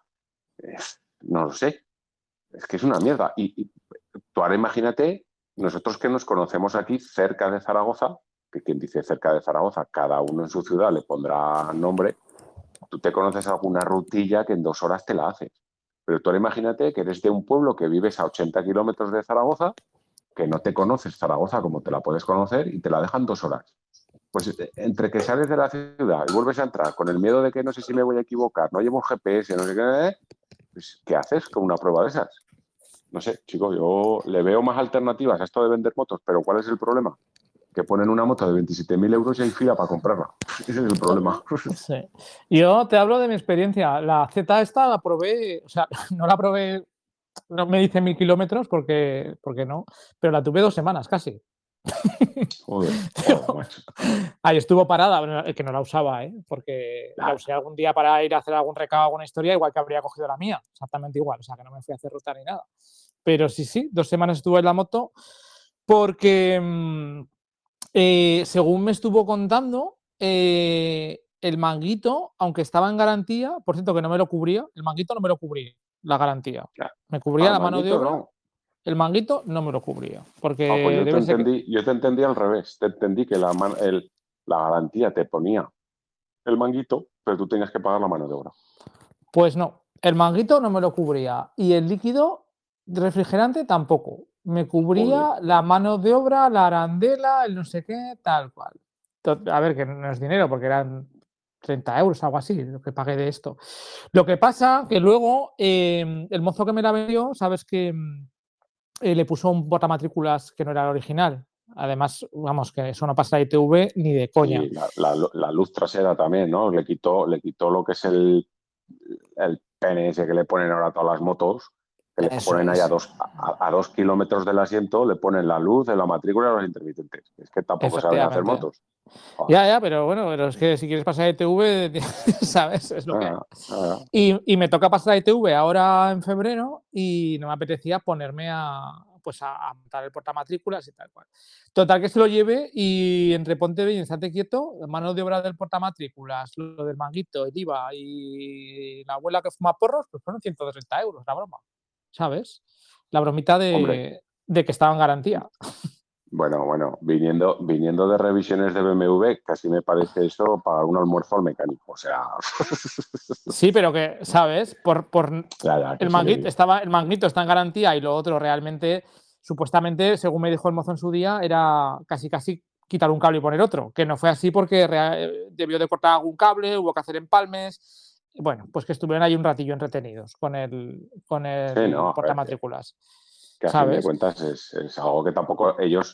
es, no lo sé, es que es una mierda. Y, y tú ahora imagínate, nosotros que nos conocemos aquí cerca de Zaragoza, que quien dice cerca de Zaragoza, cada uno en su ciudad le pondrá nombre, tú te conoces alguna rutilla que en dos horas te la haces. Pero tú ahora imagínate que eres de un pueblo que vives a ochenta kilómetros de Zaragoza, que no te conoces Zaragoza como te la puedes conocer y te la dejan dos horas. Pues entre que sales de la ciudad y vuelves a entrar con el miedo de que no sé si me voy a equivocar, no llevo un G P S, no sé qué, pues, ¿qué haces con una prueba de esas? No sé, chico, yo le veo más alternativas a esto de vender motos, pero ¿cuál es el problema? Que ponen una moto de veintisiete mil euros y hay fila para comprarla. Ese es el problema. Sí. Yo te hablo de mi experiencia. La Z esta la probé, o sea, no la probé, no me dice mil kilómetros porque, porque no, pero la tuve dos semanas casi. Joder, joder, macho. Ahí estuvo parada, que no la usaba, ¿eh? Porque la usé algún día para ir a hacer algún recado, alguna historia, igual que habría cogido la mía, exactamente igual, o sea, que no me fui a hacer ruta ni nada. Pero sí, sí, dos semanas estuve en la moto porque, eh, según me estuvo contando, eh, el manguito, aunque estaba en garantía, por cierto que no me lo cubría, el manguito no me lo cubría, la garantía. Me cubría Ah, la mano de manguito, obra, no. el manguito no me lo cubría, porque Ah, pues yo te debe ser que... entendí, yo te entendí al revés. Te entendí que la, man, el, la garantía te ponía el manguito, pero tú tenías que pagar la mano de obra. Pues no, el manguito no me lo cubría y el líquido refrigerante tampoco. Me cubría Joder. la mano de obra, la arandela, el no sé qué, tal cual. A ver, que no es dinero porque eran treinta euros, algo así, lo que pagué de esto. Lo que pasa que luego eh, el mozo que me la vendió, sabes que eh, le puso un portamatrículas que no era el original. Además, vamos, que eso no pasa de I T V ni de coña. Sí, la, la, la luz trasera también, ¿no? Le quitó, le quitó lo que es el, el P N S que le ponen ahora a todas las motos, que le Eso ponen ahí a es. dos, a, a dos kilómetros del asiento, le ponen la luz, la matrícula y los intermitentes. Es que tampoco saben hacer Efectivamente. motos. Joder. Ya, ya, pero bueno, pero es que si quieres pasar a I T V, ¿sabes? Es lo que hay. Ah, ah. Y, y me toca pasar a I T V ahora en febrero y no me apetecía ponerme a, pues a, a montar el portamatrículas y tal cual. Total, que se lo lleve y entre ponte bien y estate quieto, mano de obra del portamatrículas, lo del manguito, el I V A y la abuela que fuma porros, pues fueron ciento treinta euros la broma, ¿sabes? La bromita Hombre, de, de que estaba en garantía. bueno, bueno, viniendo, viniendo de revisiones de B M W, casi me parece eso para un almuerzo al mecánico. O sea, Sí, pero que, ¿sabes? Por, por ya, ya, que el sí, que manguito, sí. estaba, el manguito está en garantía y lo otro realmente, supuestamente, según me dijo el mozo en su día, era casi casi quitar un cable y poner otro, que no fue así porque real, debió de cortar algún cable, hubo que hacer empalmes. Bueno, pues que estuvieron ahí un ratillo entretenidos con el, con Sí, el no, a ver, que, portamatrículas, que a fin de ¿sabes? cuentas es, es algo que tampoco ellos,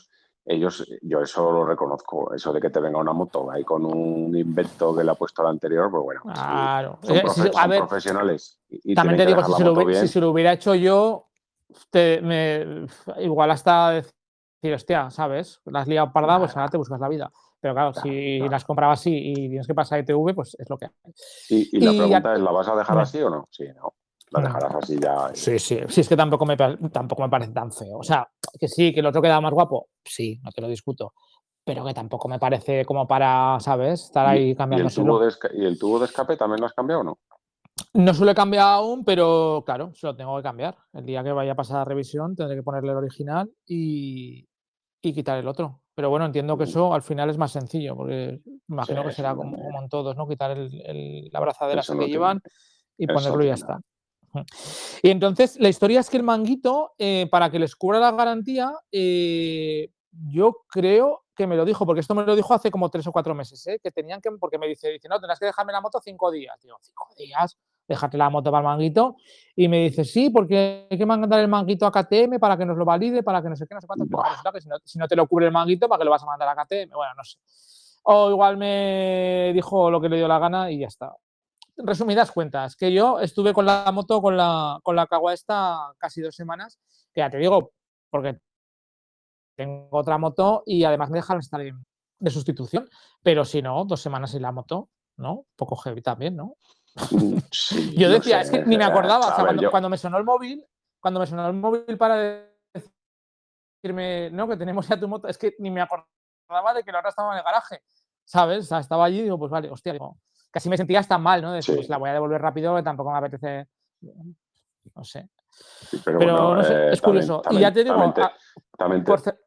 ellos, yo eso lo reconozco, eso de que te venga una moto ahí con un invento que le ha puesto la anterior, pues bueno, Claro. si son, Eh, profe si- a son ver, profesionales y, y también tienen te que digo, dejar si la se lo, moto hubi- si bien. se lo hubiera hecho yo, te- me- igual hasta decir, hostia, ¿sabes? La has liado parda, pues ahora te buscas la vida. Pero claro, Claro, si claro. las comprabas así y tienes que pasar I T V, pues es lo que hay. Y, y la Y a- pregunta es, ¿la vas a dejar me- así o no? Sí, no. La Mm. dejarás así ya. y- Sí, sí, sí, es que tampoco me, pa- tampoco me parece tan feo. O sea, que sí, que el otro queda más guapo, sí, no te lo discuto. Pero que tampoco me parece como para, ¿sabes? Estar ¿Y, ahí y el tubo cambiándoselo. de esca- ¿Y el tubo de escape también lo has cambiado o no? No se lo he cambiado aún, pero claro, se lo tengo que cambiar. El día que vaya a pasar la revisión tendré que ponerle el original y, y quitar el otro. Pero bueno, entiendo que Mm, eso al final es más sencillo, porque Sí, imagino que eso será no como, tiene, como en todos, ¿no? Quitar el- el- la abrazadera eso esa que no tiene, llevan y eso no ponerlo y ya tiene nada. está. Y entonces la historia es que el manguito, eh, para que les cubra la garantía, eh, yo creo que me lo dijo, porque esto me lo dijo hace como tres o cuatro meses, ¿eh? Que tenían que, porque me dice, dice, no, tendrás que dejarme la moto cinco días. Digo, cinco días, déjate la moto para el manguito. Y me dice, sí, porque hay que mandar el manguito a K T M para que nos lo valide, para que no sé qué, no sé cuánto. Pero Buah, resulta que si no, si no te lo cubre el manguito, ¿para qué lo vas a mandar a K T M? Bueno, no sé. O igual me dijo lo que le dio la gana y ya está. Resumidas cuentas, que yo estuve con la moto, con la, con la Kawa esta casi dos semanas, que ya te digo, porque tengo otra moto y además me dejaron estar en- de sustitución, pero si no, dos semanas sin la moto, ¿no? Un poco heavy también, ¿no? mm, sí, Yo no decía, sé. es que ni me eh, acordaba, o A sea, ver, cuando, yo, cuando me sonó el móvil, cuando me sonó el móvil para decirme, no, que tenemos ya tu moto, es que ni me acordaba de que la otra estaba en el garaje, ¿sabes? O sea, estaba allí y digo, pues vale, hostia, digo, casi me sentía hasta mal, ¿no? De decir, pues sí, la voy a devolver rápido, que tampoco me apetece, no sé. sí, pero Pero bueno, no sé, eh, es también, curioso. Y ya también, te digo, también te, ah, también te, por cer-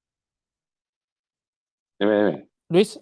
dime, dime. Luis,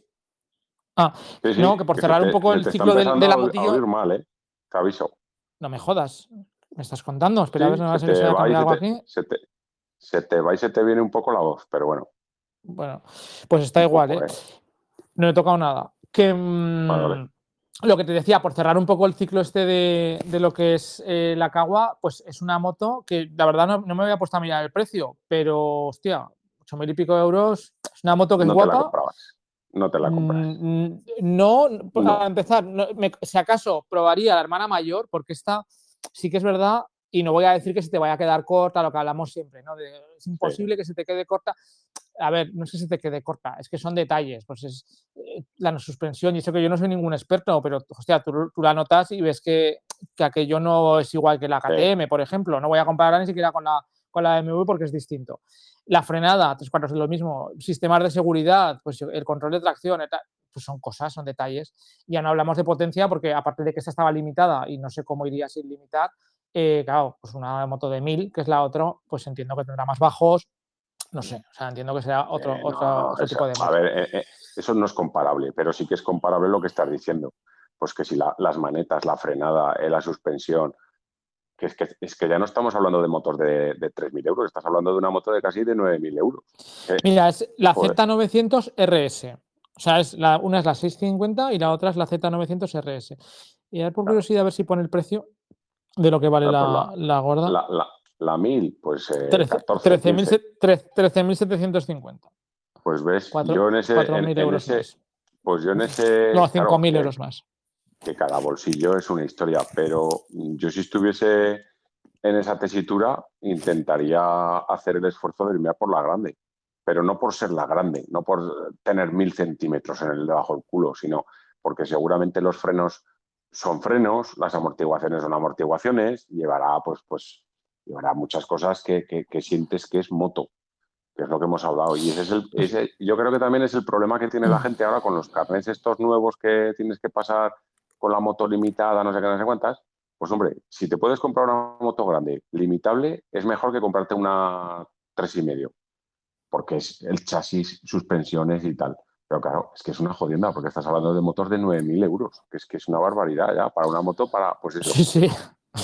ah, Sí, no, sí, que por que se cerrar un te, poco se el te está ciclo del- empezando de, a, la oír a oír motillo, mal, ¿eh? Te aviso. no me jodas. Me estás contando, espera a ver, Sí, no va se a ser que se te haya va y cambiado se algo te, aquí. se te, se te va y se te viene un poco la voz, pero bueno, Bueno, pues está un igual, poco, ¿eh? ¿eh? No he tocado nada. Que Vale, vale. mmm, lo que te decía, por cerrar un poco el ciclo este de, de lo que es eh, la Kawa, pues es una moto que la verdad no, no me había puesto a mirar el precio, pero hostia, ocho mil y pico euros, es una moto que es No te la guapa. comprabas, no te la compras. Mm, No, a No, empezar, no, me- si acaso probaría la hermana mayor, porque esta sí que es verdad, y no voy a decir que se te vaya a quedar corta, lo que hablamos siempre, ¿no? De- es sí, imposible que se te quede corta. A ver, no es que se te quede corta, es que son detalles, pues es eh, la suspensión, y eso que yo no soy ningún experto, pero hostia, tú, tú la notas y ves que, que aquello no es igual que la sí, K T M, por ejemplo, no voy a compararla ni siquiera con la, con la M W porque es distinto. La frenada, tres cuartos de lo mismo. Sistemas de seguridad, pues el control de tracción, pues son cosas, son detalles. Ya no hablamos de potencia porque aparte de que esta estaba limitada y no sé cómo iría sin limitar, eh, claro, pues una moto de mil, que es la otra, pues entiendo que tendrá más bajos, no sé, o sea, entiendo que será otro, eh, no, otro, no, otro esa- tipo de a moto. ver, eh, eh, eso no es comparable, pero sí que es comparable lo que estás diciendo. Pues que si la- las manetas, la frenada, eh, la suspensión, que es que, es que ya no estamos hablando de motos de, de tres mil euros, estás hablando de una moto de casi de nueve mil euros. Eh, Mira, es la joder, Z novecientos R S. O sea, es la, una es la seiscientos cincuenta y la otra es la Z novecientos R S. Y a ver, por claro. curiosidad, a ver si pone el precio de lo que vale Ah, pues la, la, la gorda. la, la, la mil, pues eh, catorce, trece mil quince. setecientos cincuenta. Pues ves, yo en ese, cuatro en, mil en euros ese, más. pues yo en ese, No, cinco claro, mil que, euros más. que cada bolsillo es una historia, pero yo si estuviese en esa tesitura intentaría hacer el esfuerzo de irme a por la grande, pero no por ser la grande, no por tener mil centímetros en el debajo del culo, sino porque seguramente los frenos son frenos, las amortiguaciones son amortiguaciones, llevará pues, pues llevará muchas cosas que, que, que sientes que es moto, que es lo que hemos hablado. Y ese es el, ese, yo creo que también es el problema que tiene la gente ahora con los carnets estos nuevos que tienes que pasar con la moto limitada, no sé qué, no sé cuántas. Pues hombre, si te puedes comprar una moto grande, limitable, es mejor que comprarte una tres y medio, porque es el chasis, suspensiones y tal. Pero claro, es que es una jodienda, porque estás hablando de motos de nueve mil euros, que es que es una barbaridad ya, para una moto, para, pues eso. Sí, sí.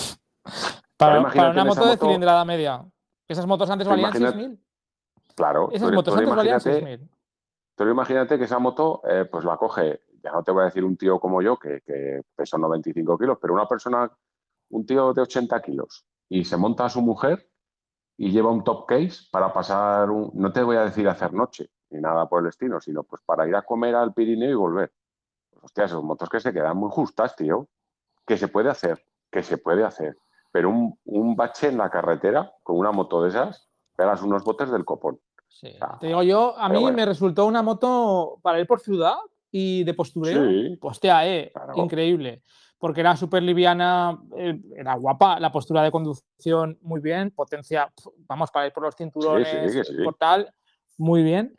Ahora Para, para imagínate una en esa moto de moto, cilindrada media. Esas motos antes tú valían seis imagínate, mil. claro, tú, Esas motos tú ahora antes valían seis imagínate. mil. Pero imagínate que esa moto, eh, pues la coge, ya no te voy a decir un tío como yo, que, que peso noventa y cinco kilos, pero una persona, un tío de ochenta kilos, y se monta a su mujer, y lleva un top case para pasar, un, no te voy a decir hacer noche, ni nada por el estilo, sino pues para ir a comer al Pirineo y volver. Pues, hostia, son motos que se quedan muy justas, tío. Que se puede hacer, que se puede hacer. Pero un, un bache en la carretera con una moto de esas, pegas unos botes del copón. Sí. O sea, Te digo yo, a mí bueno, me resultó una moto para ir por ciudad y de postureo, sí, hostia, eh, claro. increíble. Porque era súper liviana, eh, era guapa, la postura de conducción muy bien, potencia, vamos, para ir por los cinturones, Sí, sí, que sí. por tal, muy bien.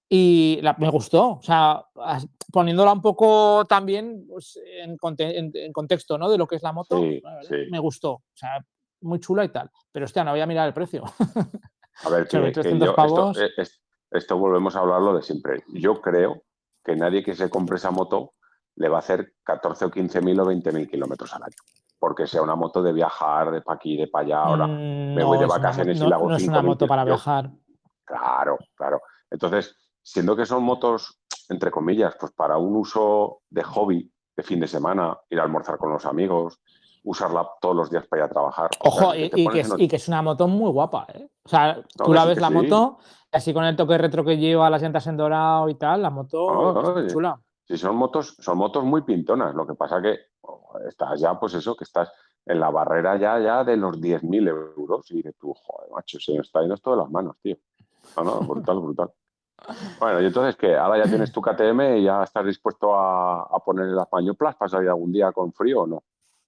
Y la, me gustó, o sea, poniéndola un poco también pues, en, en, en, contexto, ¿no? De lo que es la moto, Sí, sí. me gustó, o sea, muy chula y tal. Pero hostia, no voy a mirar el precio. A ver, que, que yo, esto, es, esto volvemos a hablarlo de siempre. Yo creo que nadie que se compre esa moto le va a hacer catorce o quince mil o veinte mil kilómetros al año. Porque sea una moto de viajar, de pa' aquí, de pa' allá. Ahora mm, me no voy de es vacaciones una, y no, le hago no es una cinco mil moto para kilómetros. viajar. Claro, claro. Entonces, siendo que son motos, entre comillas, pues para un uso de hobby, de fin de semana, ir a almorzar con los amigos, usarla todos los días para ir a trabajar. Ojo, O sea, y, y, que es, en... y que es una moto muy guapa, ¿eh? O sea, no, tú la sí, ves la sí. moto, así con el toque retro que lleva, las llantas en dorado y tal, la moto Oh, bastante oye. chula. Sí, son motos, son motos muy pintonas. Lo que pasa que oh, estás ya, pues eso, que estás en la barrera ya, ya de los diez mil euros. Y dices tú, joder, macho, se me está yendo esto de las manos, tío. No, no, brutal, brutal. Bueno, y entonces, ¿qué? Ahora ya tienes tu K T M y ya estás dispuesto a, a ponerle las pañoplas para salir algún día con frío o no.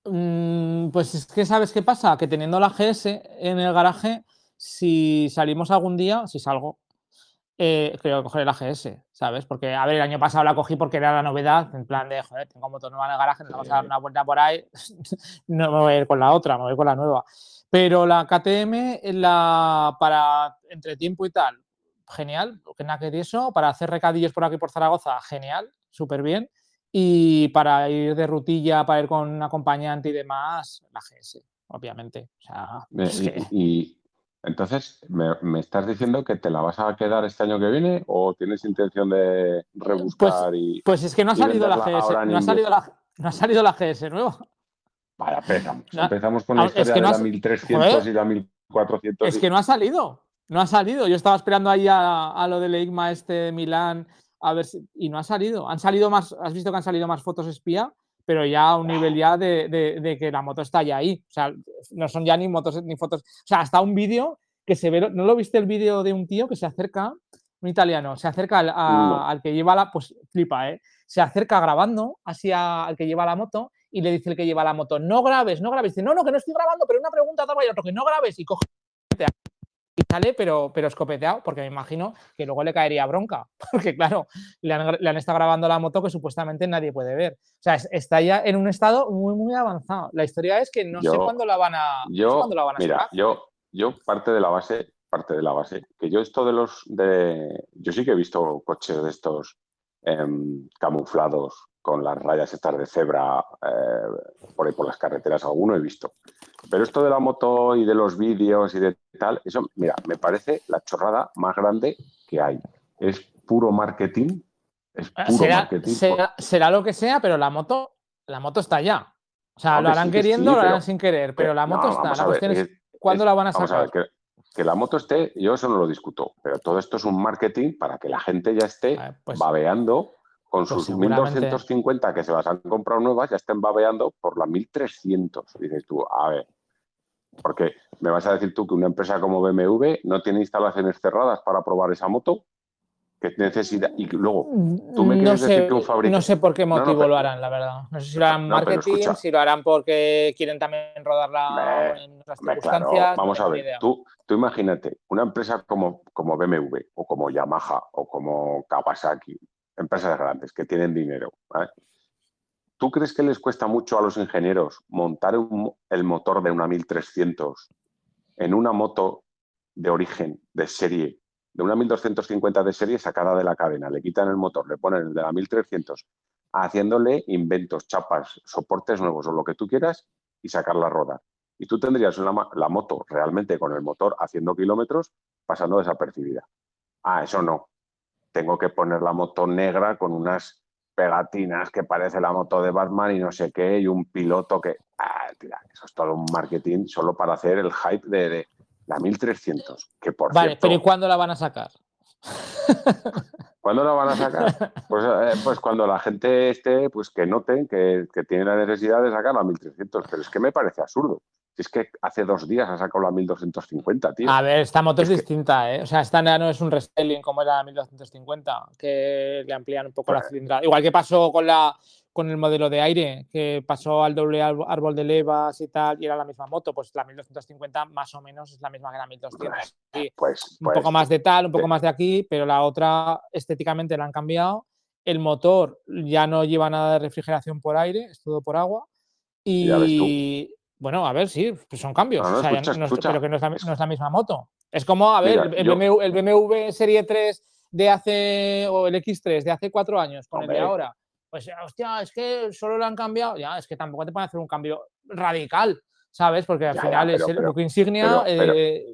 Mm, pues es que, ¿sabes qué pasa? Que teniendo la G S en el garaje, si salimos algún día, si salgo, eh, creo que cogeré la G S, ¿sabes? Porque, a ver, el año pasado la cogí porque era la novedad, en plan de, joder, tengo moto nueva en el garaje, nos sí. vamos a dar una vuelta por ahí, no me voy a ir con la otra, me voy con la nueva. Pero la K T M, la, para entretiempo y tal, genial, que nada que de eso, para hacer recadillos por aquí por Zaragoza, genial, súper bien. Y para ir de rutilla, para ir con un acompañante y demás, la G S, obviamente. O sea, es y, que... y entonces, ¿me, ¿me estás diciendo que te la vas a quedar este año que viene o tienes intención de rebuscar pues, y, pues es que no ha y salido la venderla G S, ahora en no ha salido invierno? la, no ha salido la G S nueva. Vale, empezamos. No, Empezamos con la es historia que de no ha, la mil trescientos joder, y la mil cuatrocientos. es Y... que no ha salido, no ha salido. Yo estaba esperando ahí a, a lo del EICMA este de Milán, a ver si, y no ha salido. Han salido más, has visto que han salido más fotos espía, pero ya a un nivel ya de, de, de que la moto está ya ahí. O sea, no son ya ni motos ni fotos. O sea, hasta un vídeo que se ve, ¿no lo viste el vídeo de un tío que se acerca, un italiano, se acerca al, a, No. al que lleva la, pues flipa, ¿eh? Se acerca grabando hacia al que lleva la moto y le dice el que lleva la moto, no grabes, no grabes. Dice, no, no, que no estoy grabando, pero una pregunta, tal, y otro, que no grabes y coge y sale, pero, pero escopeteado, porque me imagino que luego le caería bronca, porque claro, le han, le han estado grabando la moto que supuestamente nadie puede ver. O sea, está ya en un estado muy, muy avanzado. La historia es que no Yo, sé cuándo la van a, yo, no sé cuándo la van a mira, sacar. yo, yo parte de la base, parte de la base, que yo esto de los, de, yo sí que he visto coches de estos eh, camuflados con las rayas estas de cebra eh, por ahí por las carreteras, alguno he visto. Pero esto de la moto y de los vídeos y de tal, eso, mira, me parece la chorrada más grande que hay. Es puro marketing, es puro Será, marketing. será, será lo que sea, pero la moto, la moto está ya. O sea, No, lo que harán sí, que queriendo, sí, lo pero harán sin querer, pero que, la moto no, está. vamos La a ver, cuestión es es, cuándo es, la van a vamos a ver, sacar. que, que la moto esté, yo eso no lo discuto, pero todo esto es un marketing para que la gente ya esté ver, pues, babeando con pues sus mil seguramente. doscientos cincuenta que se las han comprado nuevas, ya estén babeando por la mil trescientos. Y dices tú, a ver, porque me vas a decir tú que una empresa como B M W no tiene instalaciones cerradas para probar esa moto, que necesidad, y luego tú me No quieres decir que un sé, no fabricante... sé por qué No, no, motivo pero, lo harán, la verdad. No sé si lo harán no, pero marketing, escucha, si lo harán porque quieren también rodarla me, en otras me, claro, circunstancias, no vamos a tengo ni ver, idea. tú, tú imagínate, una empresa como, como B M W o como Yamaha o como Kawasaki, empresas grandes que tienen dinero, ¿vale? ¿Tú crees que les cuesta mucho a los ingenieros montar un, el motor de una mil trescientos en una moto de origen, de serie, de una mil doscientos cincuenta de serie sacada de la cadena? Le quitan el motor, le ponen el de la mil trescientos, haciéndole inventos, chapas, soportes nuevos o lo que tú quieras y sacarla a rodar. Y tú tendrías una, la moto realmente con el motor haciendo kilómetros pasando desapercibida. Ah, eso no. Tengo que poner la moto negra con unas pegatinas que parece la moto de Batman y no sé qué, y un piloto que... Ah, tira, eso es todo un marketing solo para hacer el hype de, de, La mil trescientos, que por Vale, cierto... pero ¿y cuándo la van a sacar? ¿Cuándo la van a sacar? Pues, eh, pues cuando la gente esté, pues que noten que, que tiene la necesidad de sacar la mil trescientos, pero es que me parece absurdo. Si es que hace dos días ha sacado la mil doscientos cincuenta, tío. A ver, esta moto es, es distinta, que... ¿eh? O sea, esta no es un restyling como era la mil doscientos cincuenta, que le amplían un poco pues... la cilindrada. Igual que pasó con la con el modelo de aire, que pasó al doble árbol de levas y tal, y era la misma moto, pues la mil doscientos cincuenta más o menos es la misma que la mil doscientos. Sí, pues, un pues, poco más de tal, un poco eh, más de aquí, pero la otra estéticamente la han cambiado. El motor ya no lleva nada de refrigeración por aire, es todo por agua. Y ya ves tú. bueno, a ver, sí, pues son cambios, No, no, o sea, escucha, no, escucha. pero que no es, la, no es la misma moto. Es como, a ver, Mira, el, yo... B M W, el B M W Serie tres de hace, o el equis tres de hace cuatro años con Hombre. el de ahora. Pues, hostia, es que solo lo han cambiado. Ya, es que tampoco te pueden hacer un cambio radical, ¿sabes? Porque al ya, final ya, pero, es el pero, buque insignia. Pero, pero, eh...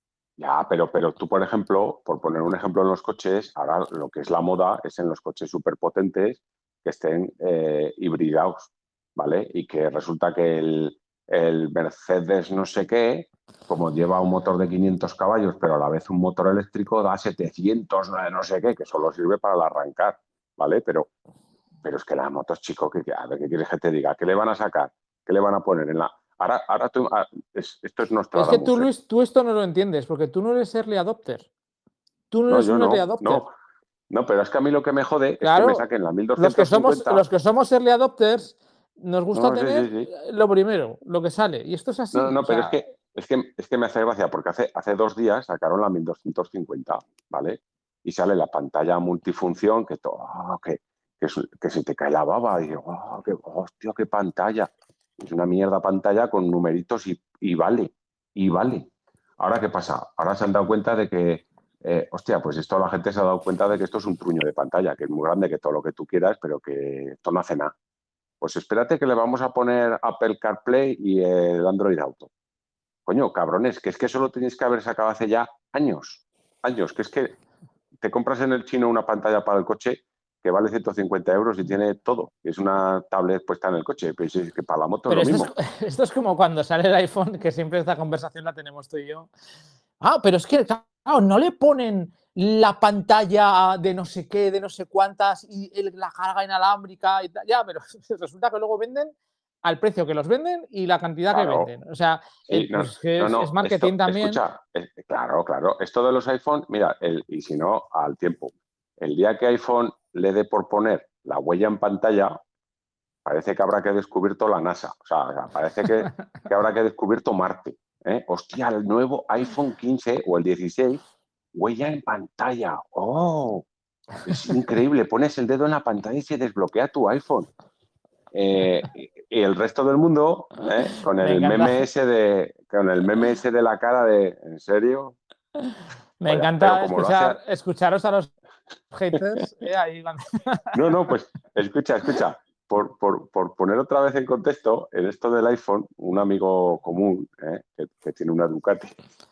Ya, pero, pero tú, por ejemplo, por poner un ejemplo en los coches, ahora lo que es la moda es en los coches superpotentes que estén eh, hibridados, ¿vale? Y que resulta que el, el Mercedes no sé qué, como lleva un motor de quinientos caballos, pero a la vez un motor eléctrico, da setecientos, no sé qué, que solo sirve para el arrancar, ¿vale? Pero, pero es que las motos, chico, que, a ver, ¿qué quieres que te diga? ¿Qué le van a sacar? ¿Qué le van a poner en la...? Ahora, ahora tú, es, esto es nuestra... Es que tú, Luis, tú esto no lo entiendes, porque tú no eres early adopter. Tú no, no eres yo un no, early adopter. No, no, pero es que a mí lo que me jode claro, es que me saquen la mil doscientos cincuenta. Los que somos, los que somos early adopters nos gusta no, tener sí, sí, sí. lo primero, lo que sale. Y esto es así. No, no, o pero sea... es, que, es, que, es que me hace gracia porque hace, hace dos días sacaron la mil doscientos cincuenta, ¿vale? Y sale la pantalla multifunción que, to, oh, que, que, que se te cae la baba. Y digo, oh, qué, hostia, qué pantalla. Es una mierda pantalla con numeritos y, y vale, y vale. Ahora, ¿qué pasa? Ahora se han dado cuenta de que, eh, hostia, pues esto la gente se ha dado cuenta de que esto es un truño de pantalla, que es muy grande, que todo lo que tú quieras, pero que esto no hace nada. Pues espérate que le vamos a poner Apple CarPlay y el Android Auto. Coño, cabrones, que es que eso lo tenéis que haber sacado hace ya años. Años, que es que te compras en el chino una pantalla para el coche que vale ciento cincuenta euros y tiene todo. Es una tablet puesta en el coche. Pues es que para la moto pero es lo esto mismo. Es, esto es como cuando sale el iPhone, que siempre esta conversación la tenemos tú y yo. Ah, pero es que, claro, no le ponen la pantalla de no sé qué, de no sé cuántas y el, la carga inalámbrica y tal. Ya, pero resulta que luego venden al precio que los venden y la cantidad claro. que venden. O sea, sí, eh, no, pues que no, es, no, es marketing esto, también. Escucha, eh, claro, claro. Esto de los iPhone, mira, el, y si no, al tiempo. El día que iPhone le dé por poner la huella en pantalla, parece que habrá que descubierto la NASA. O sea, parece que, que habrá que descubierto Marte. ¿eh? Hostia, el nuevo iPhone quince o el dieciséis, huella en pantalla. ¡Oh! Es increíble. Pones el dedo en la pantalla y se desbloquea tu iPhone. Eh, y el resto del mundo, ¿eh? con el meme ese de con el meme ese de la cara de ¿en serio? Me Vaya, encanta escuchar, hace... escucharos a los haters. Eh, ahí van. No, no, pues escucha, escucha. Por, por, por, poner otra vez en contexto, en esto del iPhone, un amigo común ¿eh? que, que tiene una Ducati,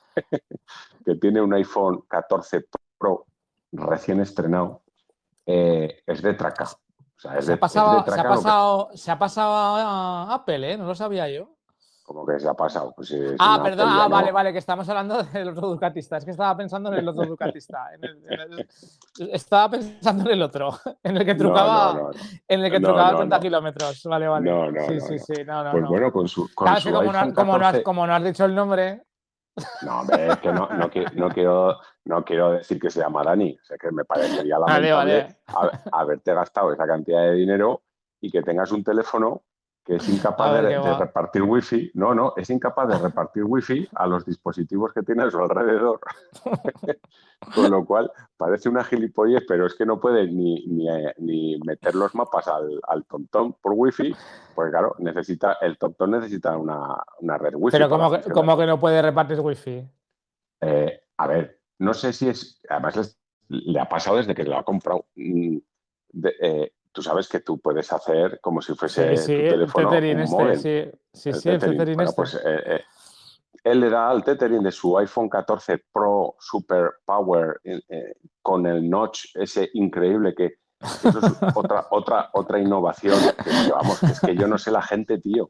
que tiene un iPhone catorce Pro recién estrenado, eh, es de traca. O sea, es se, de, ha pasado, es de traca se, ha pasado, que... se ha pasado a Apple, ¿eh? No lo sabía yo. ¿Cómo que se ha pasado? Pues es ah, una perdón, Apple, ah, no. vale, vale, que estamos hablando del otro Ducatista. Es que estaba pensando en el otro Ducatista. En el, en el, estaba pensando en el otro, en el que trucaba, no, no, no. en el que no, trucaba no, treinta no. kilómetros. Vale, vale. No, no, sí, no, sí, no. sí, no, no, Pues no. bueno, con su, con Claro, su como, iPhone no, como, no has, catorce... como no has dicho el nombre... No, hombre, es que no, no, no, quiero, no quiero decir que se llama Dani. O sea, que me parecería Vale, lamentable vale. haberte gastado esa cantidad de dinero y que tengas un teléfono que es incapaz de, de repartir wifi. No, no, es incapaz de repartir wifi a los dispositivos que tiene a su alrededor. Con lo cual, parece una gilipollez, pero es que no puede ni, ni, ni meter los mapas al, al TomTom por wifi, pues claro, necesita, el TomTom necesita una, una red wifi Pero para ¿cómo que, funcionar. ¿cómo que no puede repartir wifi? Eh, a ver, no sé si es... Además, les, le ha pasado desde que lo ha comprado. De, eh, tú sabes que tú puedes hacer como si fuese sí, sí, tu teléfono el Tethering un este, modem. sí, sí, El sí, el Tethering. Tethering Bueno, este. pues eh, eh, él le da al Tethering de su iPhone catorce Pro Super Power eh, con el notch ese increíble que, que eso es otra, otra, otra innovación. Que es que vamos, que es que yo no sé la gente, tío.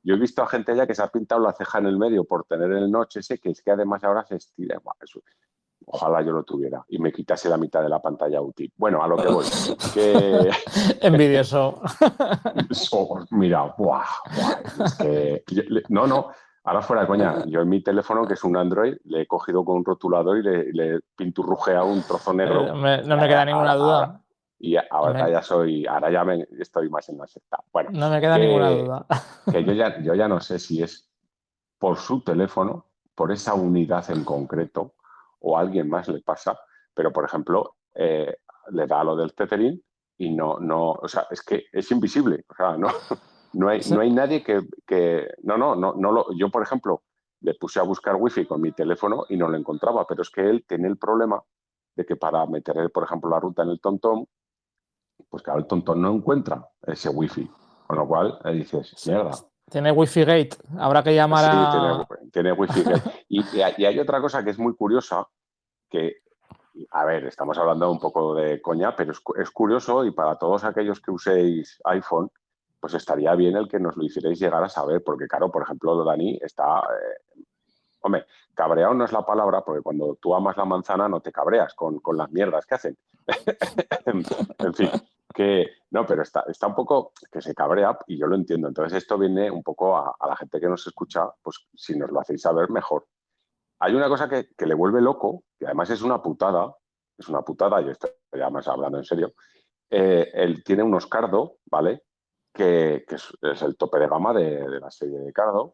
yo he visto a gente ya que se ha pintado la ceja en el medio por tener el notch ese, que es que además ahora se estira. Buah, eso, ojalá yo lo tuviera y me quitase la mitad de la pantalla útil. Bueno, a lo que voy. Que... Envidioso. Oh, mira, buah, buah, es que... No, no, ahora fuera de coña. Yo en mi teléfono, que es un Android, le he cogido con un rotulador y le, le pinturrujeado un trozo negro. Eh, me, no me queda ninguna ahora, duda. Ahora, y ahora me... ya soy, ahora ya me, estoy más en la secta. Bueno, no me queda que, ninguna duda. que yo, ya, yo ya no sé si es por su teléfono, por esa unidad en concreto, o a alguien más le pasa, pero por ejemplo, eh, le da lo del tethering y no, no, o sea, es que es invisible, o sea, no, no, hay, no hay nadie que, que no, no, no, no lo, yo por ejemplo, le puse a buscar wifi con mi teléfono y no lo encontraba, pero es que él tiene el problema de que para meter, por ejemplo, la ruta en el TomTom, pues claro, el TomTom no encuentra ese wifi, con lo cual le dices, mierda. Tiene Wi-Fi Gate, habrá que llamar sí, a... tiene, tiene Wi-Fi Gate. Y, y, y hay otra cosa que es muy curiosa, que, a ver, estamos hablando un poco de coña, pero es, es curioso y para todos aquellos que uséis iPhone, pues estaría bien el que nos lo hicierais llegar a saber, porque claro, por ejemplo, Dani está... Eh, hombre, cabreado no es la palabra, porque cuando tú amas la manzana no te cabreas con, con las mierdas que hacen. en, en fin, que no, pero está, está un poco que se cabrea y yo lo entiendo. Entonces esto viene un poco a, a la gente que nos escucha, pues si nos lo hacéis saber, mejor. Hay una cosa que, que le vuelve loco, que además es una putada, es una putada, y estoy ya más hablando en serio, eh, él tiene unos Cardo, ¿vale? Que, que es, es, el tope de gama de, de la serie de Cardo,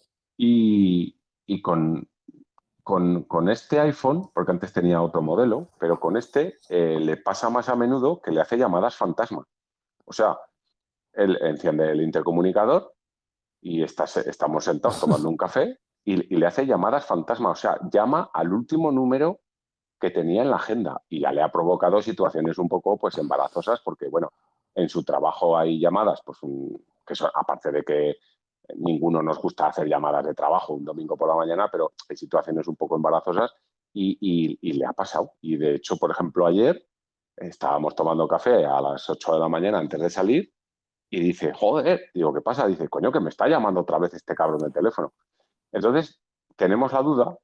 y, y con, con, con, este iPhone, porque antes tenía otro modelo, pero con este eh, le pasa más a menudo que le hace llamadas fantasma. O sea, él enciende el intercomunicador y está, estamos sentados tomando un café y, y le hace llamadas fantasma. O sea, llama al último número que tenía en la agenda y ya le ha provocado situaciones un poco pues embarazosas porque, bueno, en su trabajo hay llamadas, pues un, que son, aparte de que ninguno nos gusta hacer llamadas de trabajo un domingo por la mañana, pero hay situaciones un poco embarazosas y, y, y le ha pasado. Y de hecho, por ejemplo, ayer estábamos tomando café a las ocho de la mañana antes de salir y dice, joder, digo, ¿qué pasa? Dice, coño, que me está llamando otra vez este cabrón del teléfono. Entonces, tenemos la duda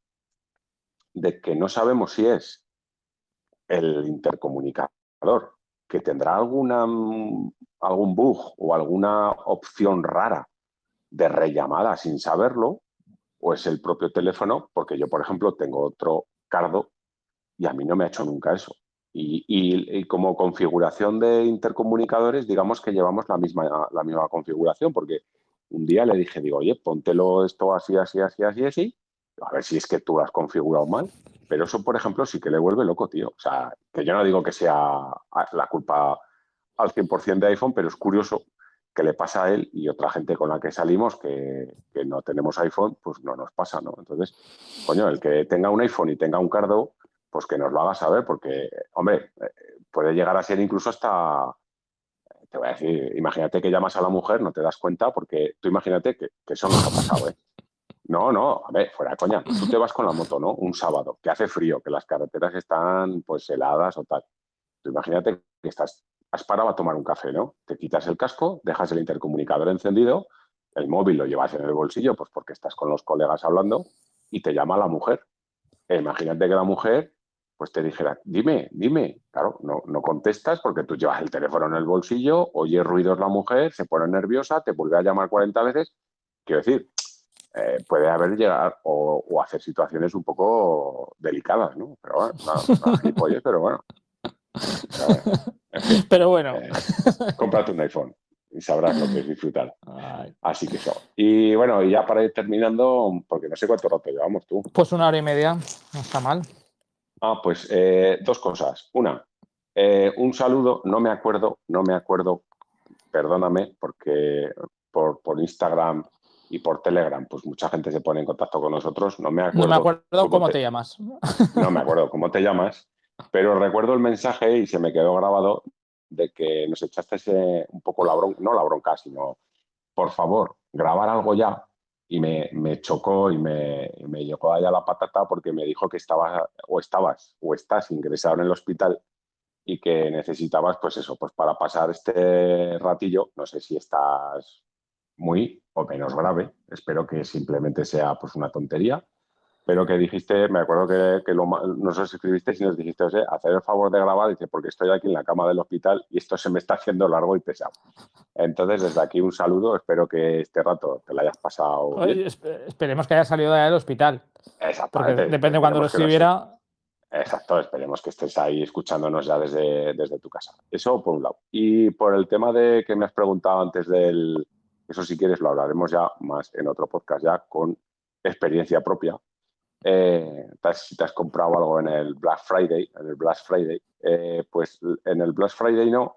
de que no sabemos si es el intercomunicador que tendrá alguna, algún bug o alguna opción rara de rellamada sin saberlo, o es el propio teléfono, porque yo, por ejemplo, tengo otro Cardo y a mí no me ha hecho nunca eso. Y, y, y como configuración de intercomunicadores, digamos que llevamos la misma, la misma configuración, porque un día le dije, digo, oye, póntelo esto así, así, así, así, así, a ver si es que tú lo has configurado mal. Pero eso, por ejemplo, sí que le vuelve loco, tío. O sea, que yo no digo que sea la culpa al cien por ciento de iPhone, pero es curioso que le pasa a él y otra gente con la que salimos que, que no tenemos iPhone, pues no nos pasa, ¿no? Entonces, coño, el que tenga un iPhone y tenga un Cardo, pues que nos lo haga saber, porque, hombre, puede llegar a ser incluso hasta, te voy a decir, imagínate que llamas a la mujer, no te das cuenta, porque tú imagínate que, que eso nos ha pasado, ¿eh? No, no, a ver, fuera de coña, tú te vas con la moto, ¿no? Un sábado, que hace frío, que las carreteras están, pues, heladas o tal. Tú imagínate que estás, has parado a tomar un café, ¿no? Te quitas el casco, dejas el intercomunicador encendido, el móvil lo llevas en el bolsillo, pues porque estás con los colegas hablando, y te llama la mujer. E imagínate que la mujer pues te dijera, dime, dime. Claro, no, no contestas porque tú llevas el teléfono en el bolsillo, oyes ruidos la mujer, se pone nerviosa, te vuelve a llamar cuarenta veces. Quiero decir, eh, puede haber llegar o, o hacer situaciones un poco delicadas, ¿no? Pero bueno, una, una gilipollez, pero bueno. Eh, en fin, pero bueno. eh, cómprate un iPhone y sabrás lo que es disfrutar. Ay. Así que eso. Y bueno, y ya para ir terminando, porque no sé cuánto rato llevamos tú. Pues una hora y media, no está mal. Ah, pues eh, dos cosas. Una, eh, un saludo, no me acuerdo, no me acuerdo, perdóname, porque por, por Instagram y por Telegram, pues mucha gente se pone en contacto con nosotros. No me acuerdo, no me acuerdo cómo, cómo te, te llamas. No me acuerdo cómo te llamas, pero recuerdo el mensaje y se me quedó grabado de que nos echaste ese, un poco la bronca, no la bronca, sino, por favor, grabar algo ya. Y me, me chocó y me, me llegó allá la patata porque me dijo que estabas o estabas o estás ingresado en el hospital y que necesitabas, pues eso, pues para pasar este ratillo, no sé si estás muy o menos grave. Espero que simplemente sea pues una tontería. Pero que dijiste, me acuerdo que, que lo, nos escribiste y nos dijiste, José, hacer el favor de grabar, dice, porque estoy aquí en la cama del hospital y esto se me está haciendo largo y pesado. Entonces, desde aquí un saludo, espero que este rato te lo hayas pasado bien. Oye, esperemos que haya salido del hospital. Exactamente. Porque depende de cuando lo escribiera. Exacto, esperemos que estés ahí escuchándonos ya desde, desde tu casa. Eso por un lado. Y por el tema de que me has preguntado antes del... Eso si quieres lo hablaremos ya más en otro podcast ya con experiencia propia. Eh, si te has comprado algo en el Black Friday, en el Black Friday, eh, pues en el Black Friday no,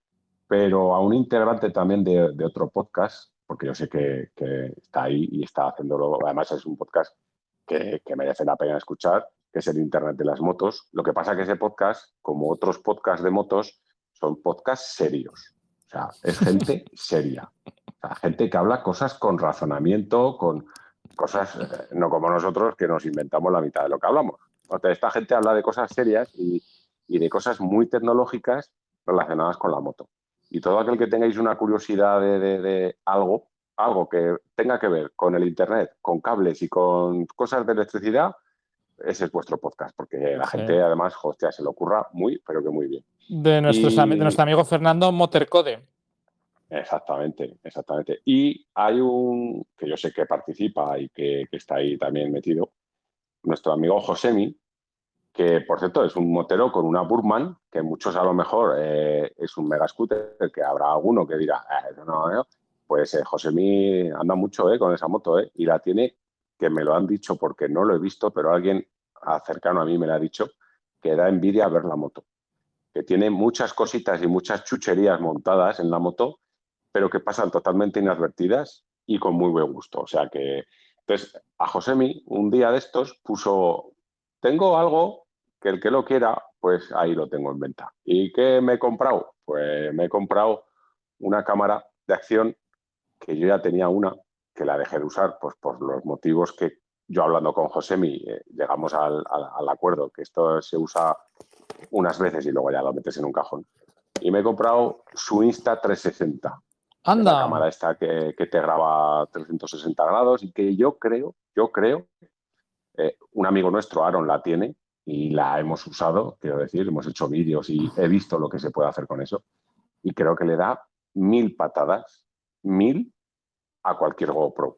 pero a un integrante también de, de otro podcast, porque yo sé que, que está ahí y está haciéndolo, además es un podcast que, que merece la pena escuchar, que es el Internet de las motos. Lo que pasa es que ese podcast, como otros podcasts de motos, son podcasts serios. O sea, es gente seria. O sea, gente que habla cosas con razonamiento, con cosas, eh, no como nosotros que nos inventamos la mitad de lo que hablamos. O sea, esta gente habla de cosas serias y, y de cosas muy tecnológicas relacionadas con la moto. Y todo aquel que tengáis una curiosidad de, de, de algo, algo que tenga que ver con el Internet, con cables y con cosas de electricidad, ese es vuestro podcast, porque la sí. gente además, hostia, se lo ocurra muy, pero que muy bien. De, nuestros y... de nuestro amigo Fernando Motorcode. Exactamente, exactamente. Y hay un, que yo sé que participa y que, que está ahí también metido, nuestro amigo Josemi, que por cierto es un motero con una Burman, que muchos a lo mejor eh, es un mega scooter, que habrá alguno que dirá, eh, no, no, pues eh, Josemi anda mucho eh, con esa moto eh, y la tiene, que me lo han dicho porque no lo he visto, pero alguien cercano a mí me lo ha dicho, que da envidia ver la moto, que tiene muchas cositas y muchas chucherías montadas en la moto, pero que pasan totalmente inadvertidas y con muy buen gusto. O sea que, entonces, a Josemi un día de estos puso, tengo algo que el que lo quiera, pues ahí lo tengo en venta. ¿Y qué me he comprado? Pues me he comprado una cámara de acción que yo ya tenía una, que la dejé de usar pues por los motivos que yo hablando con Josemi eh, llegamos al, al, al acuerdo, que esto se usa unas veces y luego ya lo metes en un cajón. Y me he comprado su Insta trescientos sesenta. Anda. La cámara esta que, que te graba trescientos sesenta grados y que yo creo, yo creo, eh, un amigo nuestro, Aaron, la tiene y la hemos usado, quiero decir, hemos hecho vídeos y he visto lo que se puede hacer con eso. Y creo que le da mil patadas, mil a cualquier GoPro.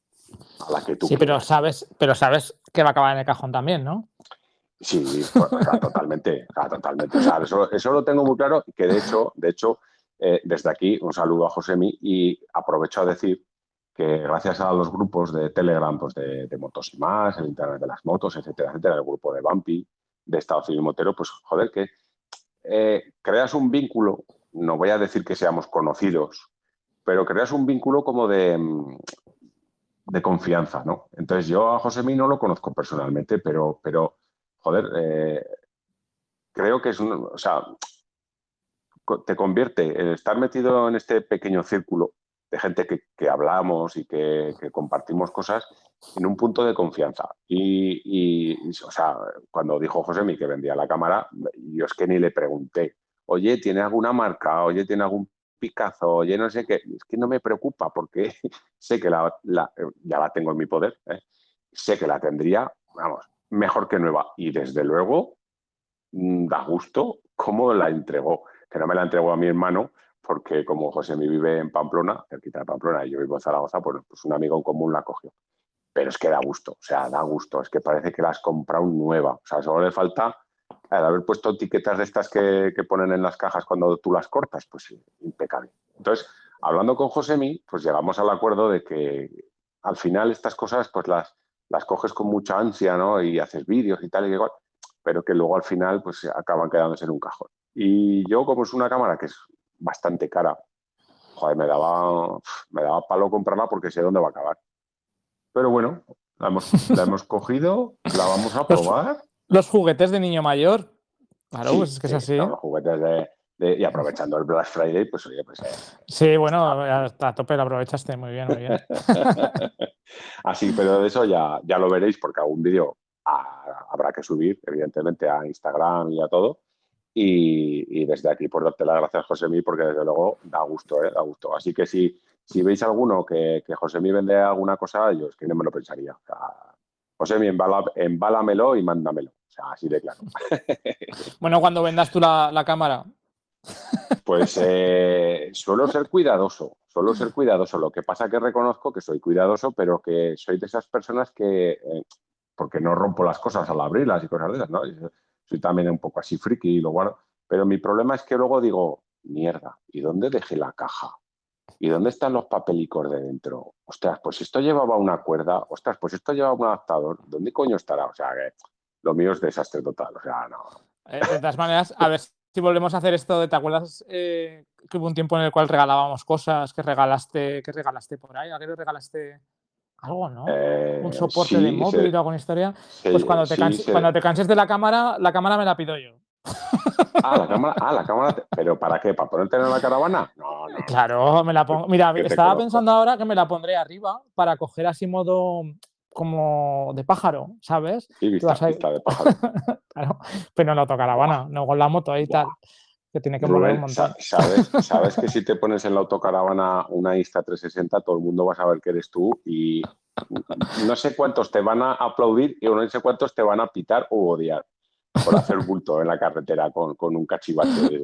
A la que tú sí, quieras. pero sabes, pero sabes que va a acabar en el cajón también, ¿no? Sí, pues, o sea, totalmente, o sea, totalmente. O sea, eso, eso lo tengo muy claro, que de hecho, de hecho, eh, desde aquí un saludo a Josemi y aprovecho a decir que gracias a los grupos de Telegram, pues de, de Motos y Más, el Internet de las Motos, etcétera, etcétera, el grupo de Bumpy, de Estado Civil Motero, pues joder, que eh, creas un vínculo, no voy a decir que seamos conocidos, pero creas un vínculo como de, de confianza, ¿no? Entonces yo a Josemi no lo conozco personalmente, pero, pero joder, eh, creo que es un, o sea, te convierte en estar metido en este pequeño círculo de gente que, que hablamos y que, que compartimos cosas en un punto de confianza. Y, y, o sea, cuando dijo Josemi que vendía la cámara, yo es que ni le pregunté, oye, ¿tiene alguna marca? Oye, ¿tiene algún Picazo? Oye, no sé qué. Es que no me preocupa porque sé que la, la, ya la tengo en mi poder. ¿eh? Sé que la tendría, vamos, mejor que nueva. Y desde luego, da gusto cómo la entregó. Que no me la entregó a mi hermano, porque como Josemi vive en Pamplona, cerquita de Pamplona, y yo vivo en Zaragoza, pues, pues un amigo en común la cogió. Pero es que da gusto, o sea, da gusto. Es que parece que la has comprado nueva. O sea, solo le falta al haber puesto etiquetas de estas que, que ponen en las cajas cuando tú las cortas, pues sí, impecable. Entonces, hablando con Josemi, pues llegamos al acuerdo de que al final estas cosas pues las, las coges con mucha ansia, ¿no? Y haces vídeos y tal y igual, pero que luego al final pues acaban quedándose en un cajón. Y yo, como es una cámara que es bastante cara, joder, me daba, me daba palo comprarla porque sé dónde va a acabar. Pero bueno, la hemos, la hemos cogido, la vamos a probar. Los, los juguetes de niño mayor. Claro, sí, pues es que sí, es así. No, los juguetes de, de... Y aprovechando el Black Friday, pues oye, pues... Eh, sí, bueno, hasta a tope lo aprovechaste. Muy bien, muy bien. Así, pero de eso ya, ya lo veréis porque algún vídeo a, habrá que subir, evidentemente, a Instagram y a todo. Y, y desde aquí, por darte las gracias, Josemi, porque desde luego da gusto, ¿eh? Da gusto. Así que si, si veis alguno que, que Josemi vende alguna cosa, yo es que no me lo pensaría. O sea, Josemi, embala, embálamelo y mándamelo. O sea, así de claro. Bueno, cuando vendas tú la, la cámara. Pues eh, suelo ser cuidadoso, suelo ser cuidadoso. Lo que pasa que reconozco que soy cuidadoso, pero que soy de esas personas que, eh, porque no rompo las cosas al abrirlas y cosas de esas, ¿no? Soy también un poco así friki y lo guardo. Pero mi problema es que luego digo, mierda, ¿y dónde dejé la caja? ¿Y dónde están los papelicos de dentro? Ostras, pues esto llevaba una cuerda, ostras, pues esto llevaba un adaptador. ¿Dónde coño estará? O sea, que lo mío es desastre total. O sea, no. Eh, de todas maneras, a ver si volvemos a hacer esto. ¿Te acuerdas eh, que hubo un tiempo en el cual regalábamos cosas? Que regalaste, que regalaste por ahí. ¿A qué le regalaste algo, no? Eh, Un soporte sí, de móvil se, o alguna historia. se, Pues cuando te, sí, canses, se, cuando te canses de la cámara, la cámara me la pido yo. Ah, la cámara, ah, la cámara, te- ¿pero para qué? ¿Para ponerte en la caravana? No, no, no, Claro, me la pongo. Mira, que te estaba conozco. pensando ahora que me la pondré arriba para coger así modo como de pájaro, ¿sabes? Sí, Tú vas vista, ahí. vista de pájaro. Claro, pero no la Buah, autocaravana, no con la moto ahí y buah. tal, que tiene que molar un Rubén, sa- montón. ¿sabes, sabes que si te pones en la autocaravana una Insta trescientos sesenta, todo el mundo va a saber que eres tú y no sé cuántos te van a aplaudir y no sé cuántos te van a pitar o odiar por hacer bulto en la carretera con, con un cachivache.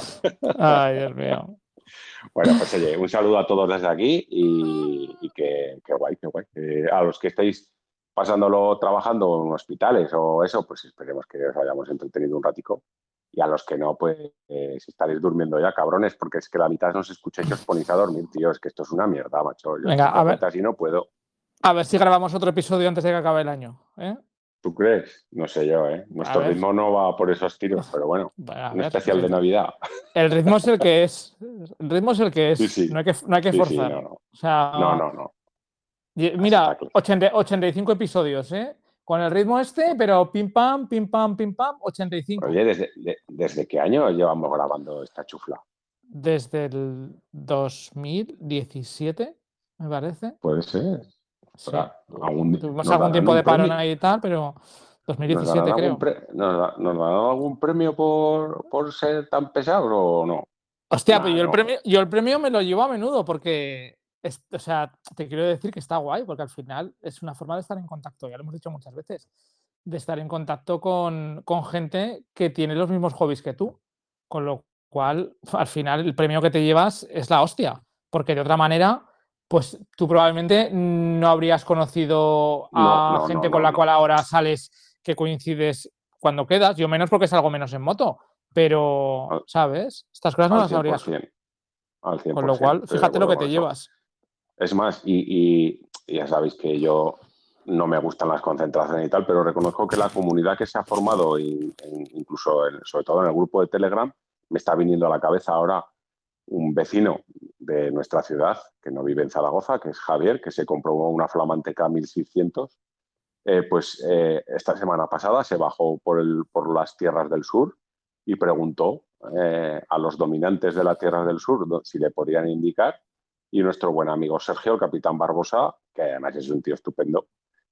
Ay, Dios mío. Bueno, pues oye, un saludo a todos desde aquí y, y que, que guay, qué guay. Eh, a los que estéis pasándolo trabajando en hospitales o eso, pues esperemos que os hayamos entretenido un ratico. Y a los que no, pues eh, si estaréis durmiendo ya, cabrones, porque es que la mitad no os escucháis y os ponéis a dormir, tío. Es que esto es una mierda, macho. Yo es Venga, que a por ver, gente así no puedo. a ver si grabamos otro episodio antes de que acabe el año. ¿Eh? ¿Tú crees? No sé yo, ¿eh? A Nuestro ver, ritmo no va por esos tiros, pero bueno, bueno, a un ver. especial de Navidad. El ritmo es el que es. El ritmo es el que Sí, es. sí, No hay que, no hay que sí, sí, forzar. no, O no. No, sea, no, no. y- Así está mira, claro. ochenta, ochenta y cinco episodios, ¿eh? Con el ritmo este, pero pim pam, pim pam, pim pam, ochenta y cinco. Oye, ¿desde, de- ¿desde qué año llevamos grabando esta chufla? Desde el dos mil diecisiete, me parece. Puede ser. Sí. Ostras, algún- Tuvimos ¿nos algún darán tiempo un de parón premio? ahí y tal, pero ¿Nos darán dos mil diecisiete algún, creo. pre- nos, da- nos darán algún premio por, por ser tan pesados o no? Hostia, pero Nah, yo el no. premio, yo el premio me lo llevo a menudo porque, es- o sea, te quiero decir que está guay, porque al final es una forma de estar en contacto, ya lo hemos dicho muchas veces, de estar en contacto con, con gente que tiene los mismos hobbies que tú, con lo cual al final el premio que te llevas es la hostia, porque de otra manera, pues tú probablemente no habrías conocido No, a no, no, gente con no, la no. cual ahora sales que coincides cuando quedas, yo menos porque salgo menos en moto, pero, Al, ¿sabes? Estas cosas no al las cien por habrías. ciento. Al Con lo cien por ciento. cual, Estoy de fíjate lo acuerdo que con te eso. llevas. Es más, y, y- y ya sabéis que yo no me gustan las concentraciones y tal, pero reconozco que la comunidad que se ha formado, y- en- incluso en- sobre todo en el grupo de Telegram, me está viniendo a la cabeza ahora un vecino de nuestra ciudad, que no vive en Zaragoza, que es Javier, que se compró una flamante K mil seiscientos. Eh, pues eh, esta semana pasada se bajó por, el, por las tierras del sur y preguntó eh, a los dominantes de las tierras del sur si le podían indicar. Y nuestro buen amigo Sergio, el capitán Barbosa, que además es un tío estupendo,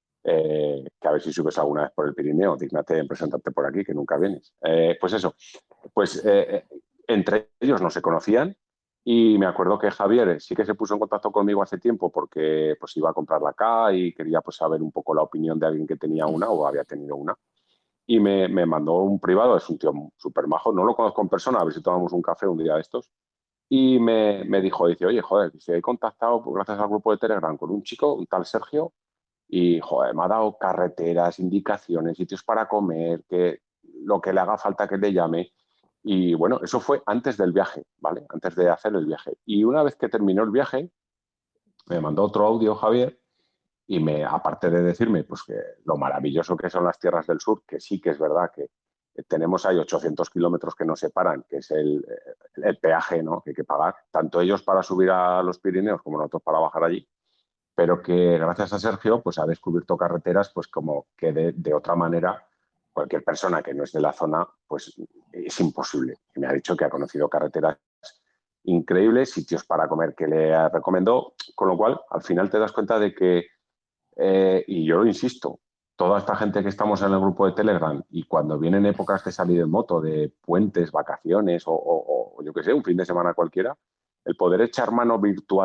eh, que a ver si subes alguna vez por el Pirineo, dígnate en presentarte por aquí, que nunca vienes. Eh, pues eso, pues eh, entre ellos no se conocían y me acuerdo que Javier sí que se puso en contacto conmigo hace tiempo porque pues iba a comprarla acá y quería pues saber un poco la opinión de alguien que tenía una o había tenido una. Y me, me mandó un privado, es un tío súper majo, no lo conozco en persona, a ver si tomamos un café un día de estos. Y me, me dijo, dice, oye, joder, si he contactado pues, gracias al grupo de Telegram con un chico, un tal Sergio, y joder, me ha dado carreteras, indicaciones, sitios para comer, que lo que le haga falta que le llame. Y bueno, eso fue antes del viaje, ¿vale? Antes de hacer el viaje. Y una vez que terminó el viaje, me mandó otro audio Javier y me, aparte de decirme pues que lo maravilloso que son las tierras del sur, que sí que es verdad que tenemos ahí ochocientos kilómetros que nos separan, que es el, el peaje, ¿no?, que hay que pagar, tanto ellos para subir a los Pirineos como nosotros para bajar allí, pero que gracias a Sergio pues ha descubierto carreteras pues como que de, de otra manera cualquier persona que no es de la zona pues es imposible. Y me ha dicho que ha conocido carreteras increíbles, sitios para comer que le recomendó, con lo cual al final te das cuenta de que, eh, y yo lo insisto, toda esta gente que estamos en el grupo de Telegram y cuando vienen épocas de salir en moto, de puentes, vacaciones o, o, o yo qué sé, un fin de semana cualquiera, el poder echar mano virtual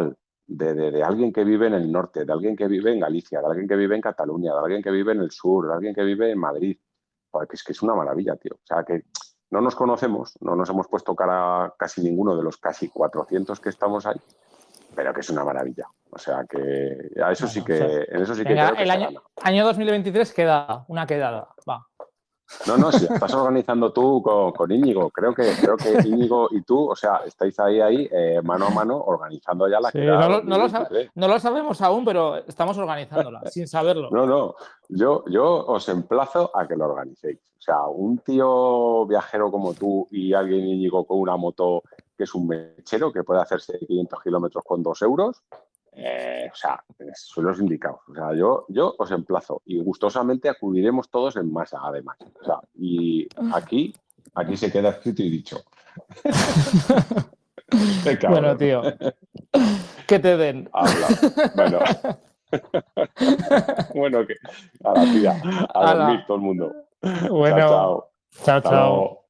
de, de, de alguien que vive en el norte, de alguien que vive en Galicia, de alguien que vive en Cataluña, de alguien que vive en el sur, de alguien que vive en Madrid. Porque es que es una maravilla, tío. O sea, que no nos conocemos, no nos hemos puesto cara casi ninguno de los casi cuatrocientos que estamos ahí, pero que es una maravilla. O sea, que a eso bueno, sí que, o sea, en eso sí que venga, creo que el se año, gana. año dos mil veintitrés queda una quedada, va. No, no, si estás organizando tú con, con Íñigo, creo que, creo que Íñigo y tú, o sea, estáis ahí, ahí, eh, mano a mano, organizando ya la sí, quedada. No, lo, no, lo sab- no lo sabemos aún, pero estamos organizándola, sin saberlo. No, no, yo, yo os emplazo a que lo organicéis. O sea, un tío viajero como tú y alguien Íñigo con una moto que es un mechero, que puede hacerse quinientos kilómetros con dos euros, eh, o sea, son los indicados. O sea, yo, yo os emplazo y gustosamente acudiremos todos en masa, además. O sea, y aquí, aquí se queda escrito y dicho. Bueno, tío, que te den. Habla. Bueno. Bueno, que a la tía, a dormir todo el mundo. Bueno, chao, chao. Chao, chao.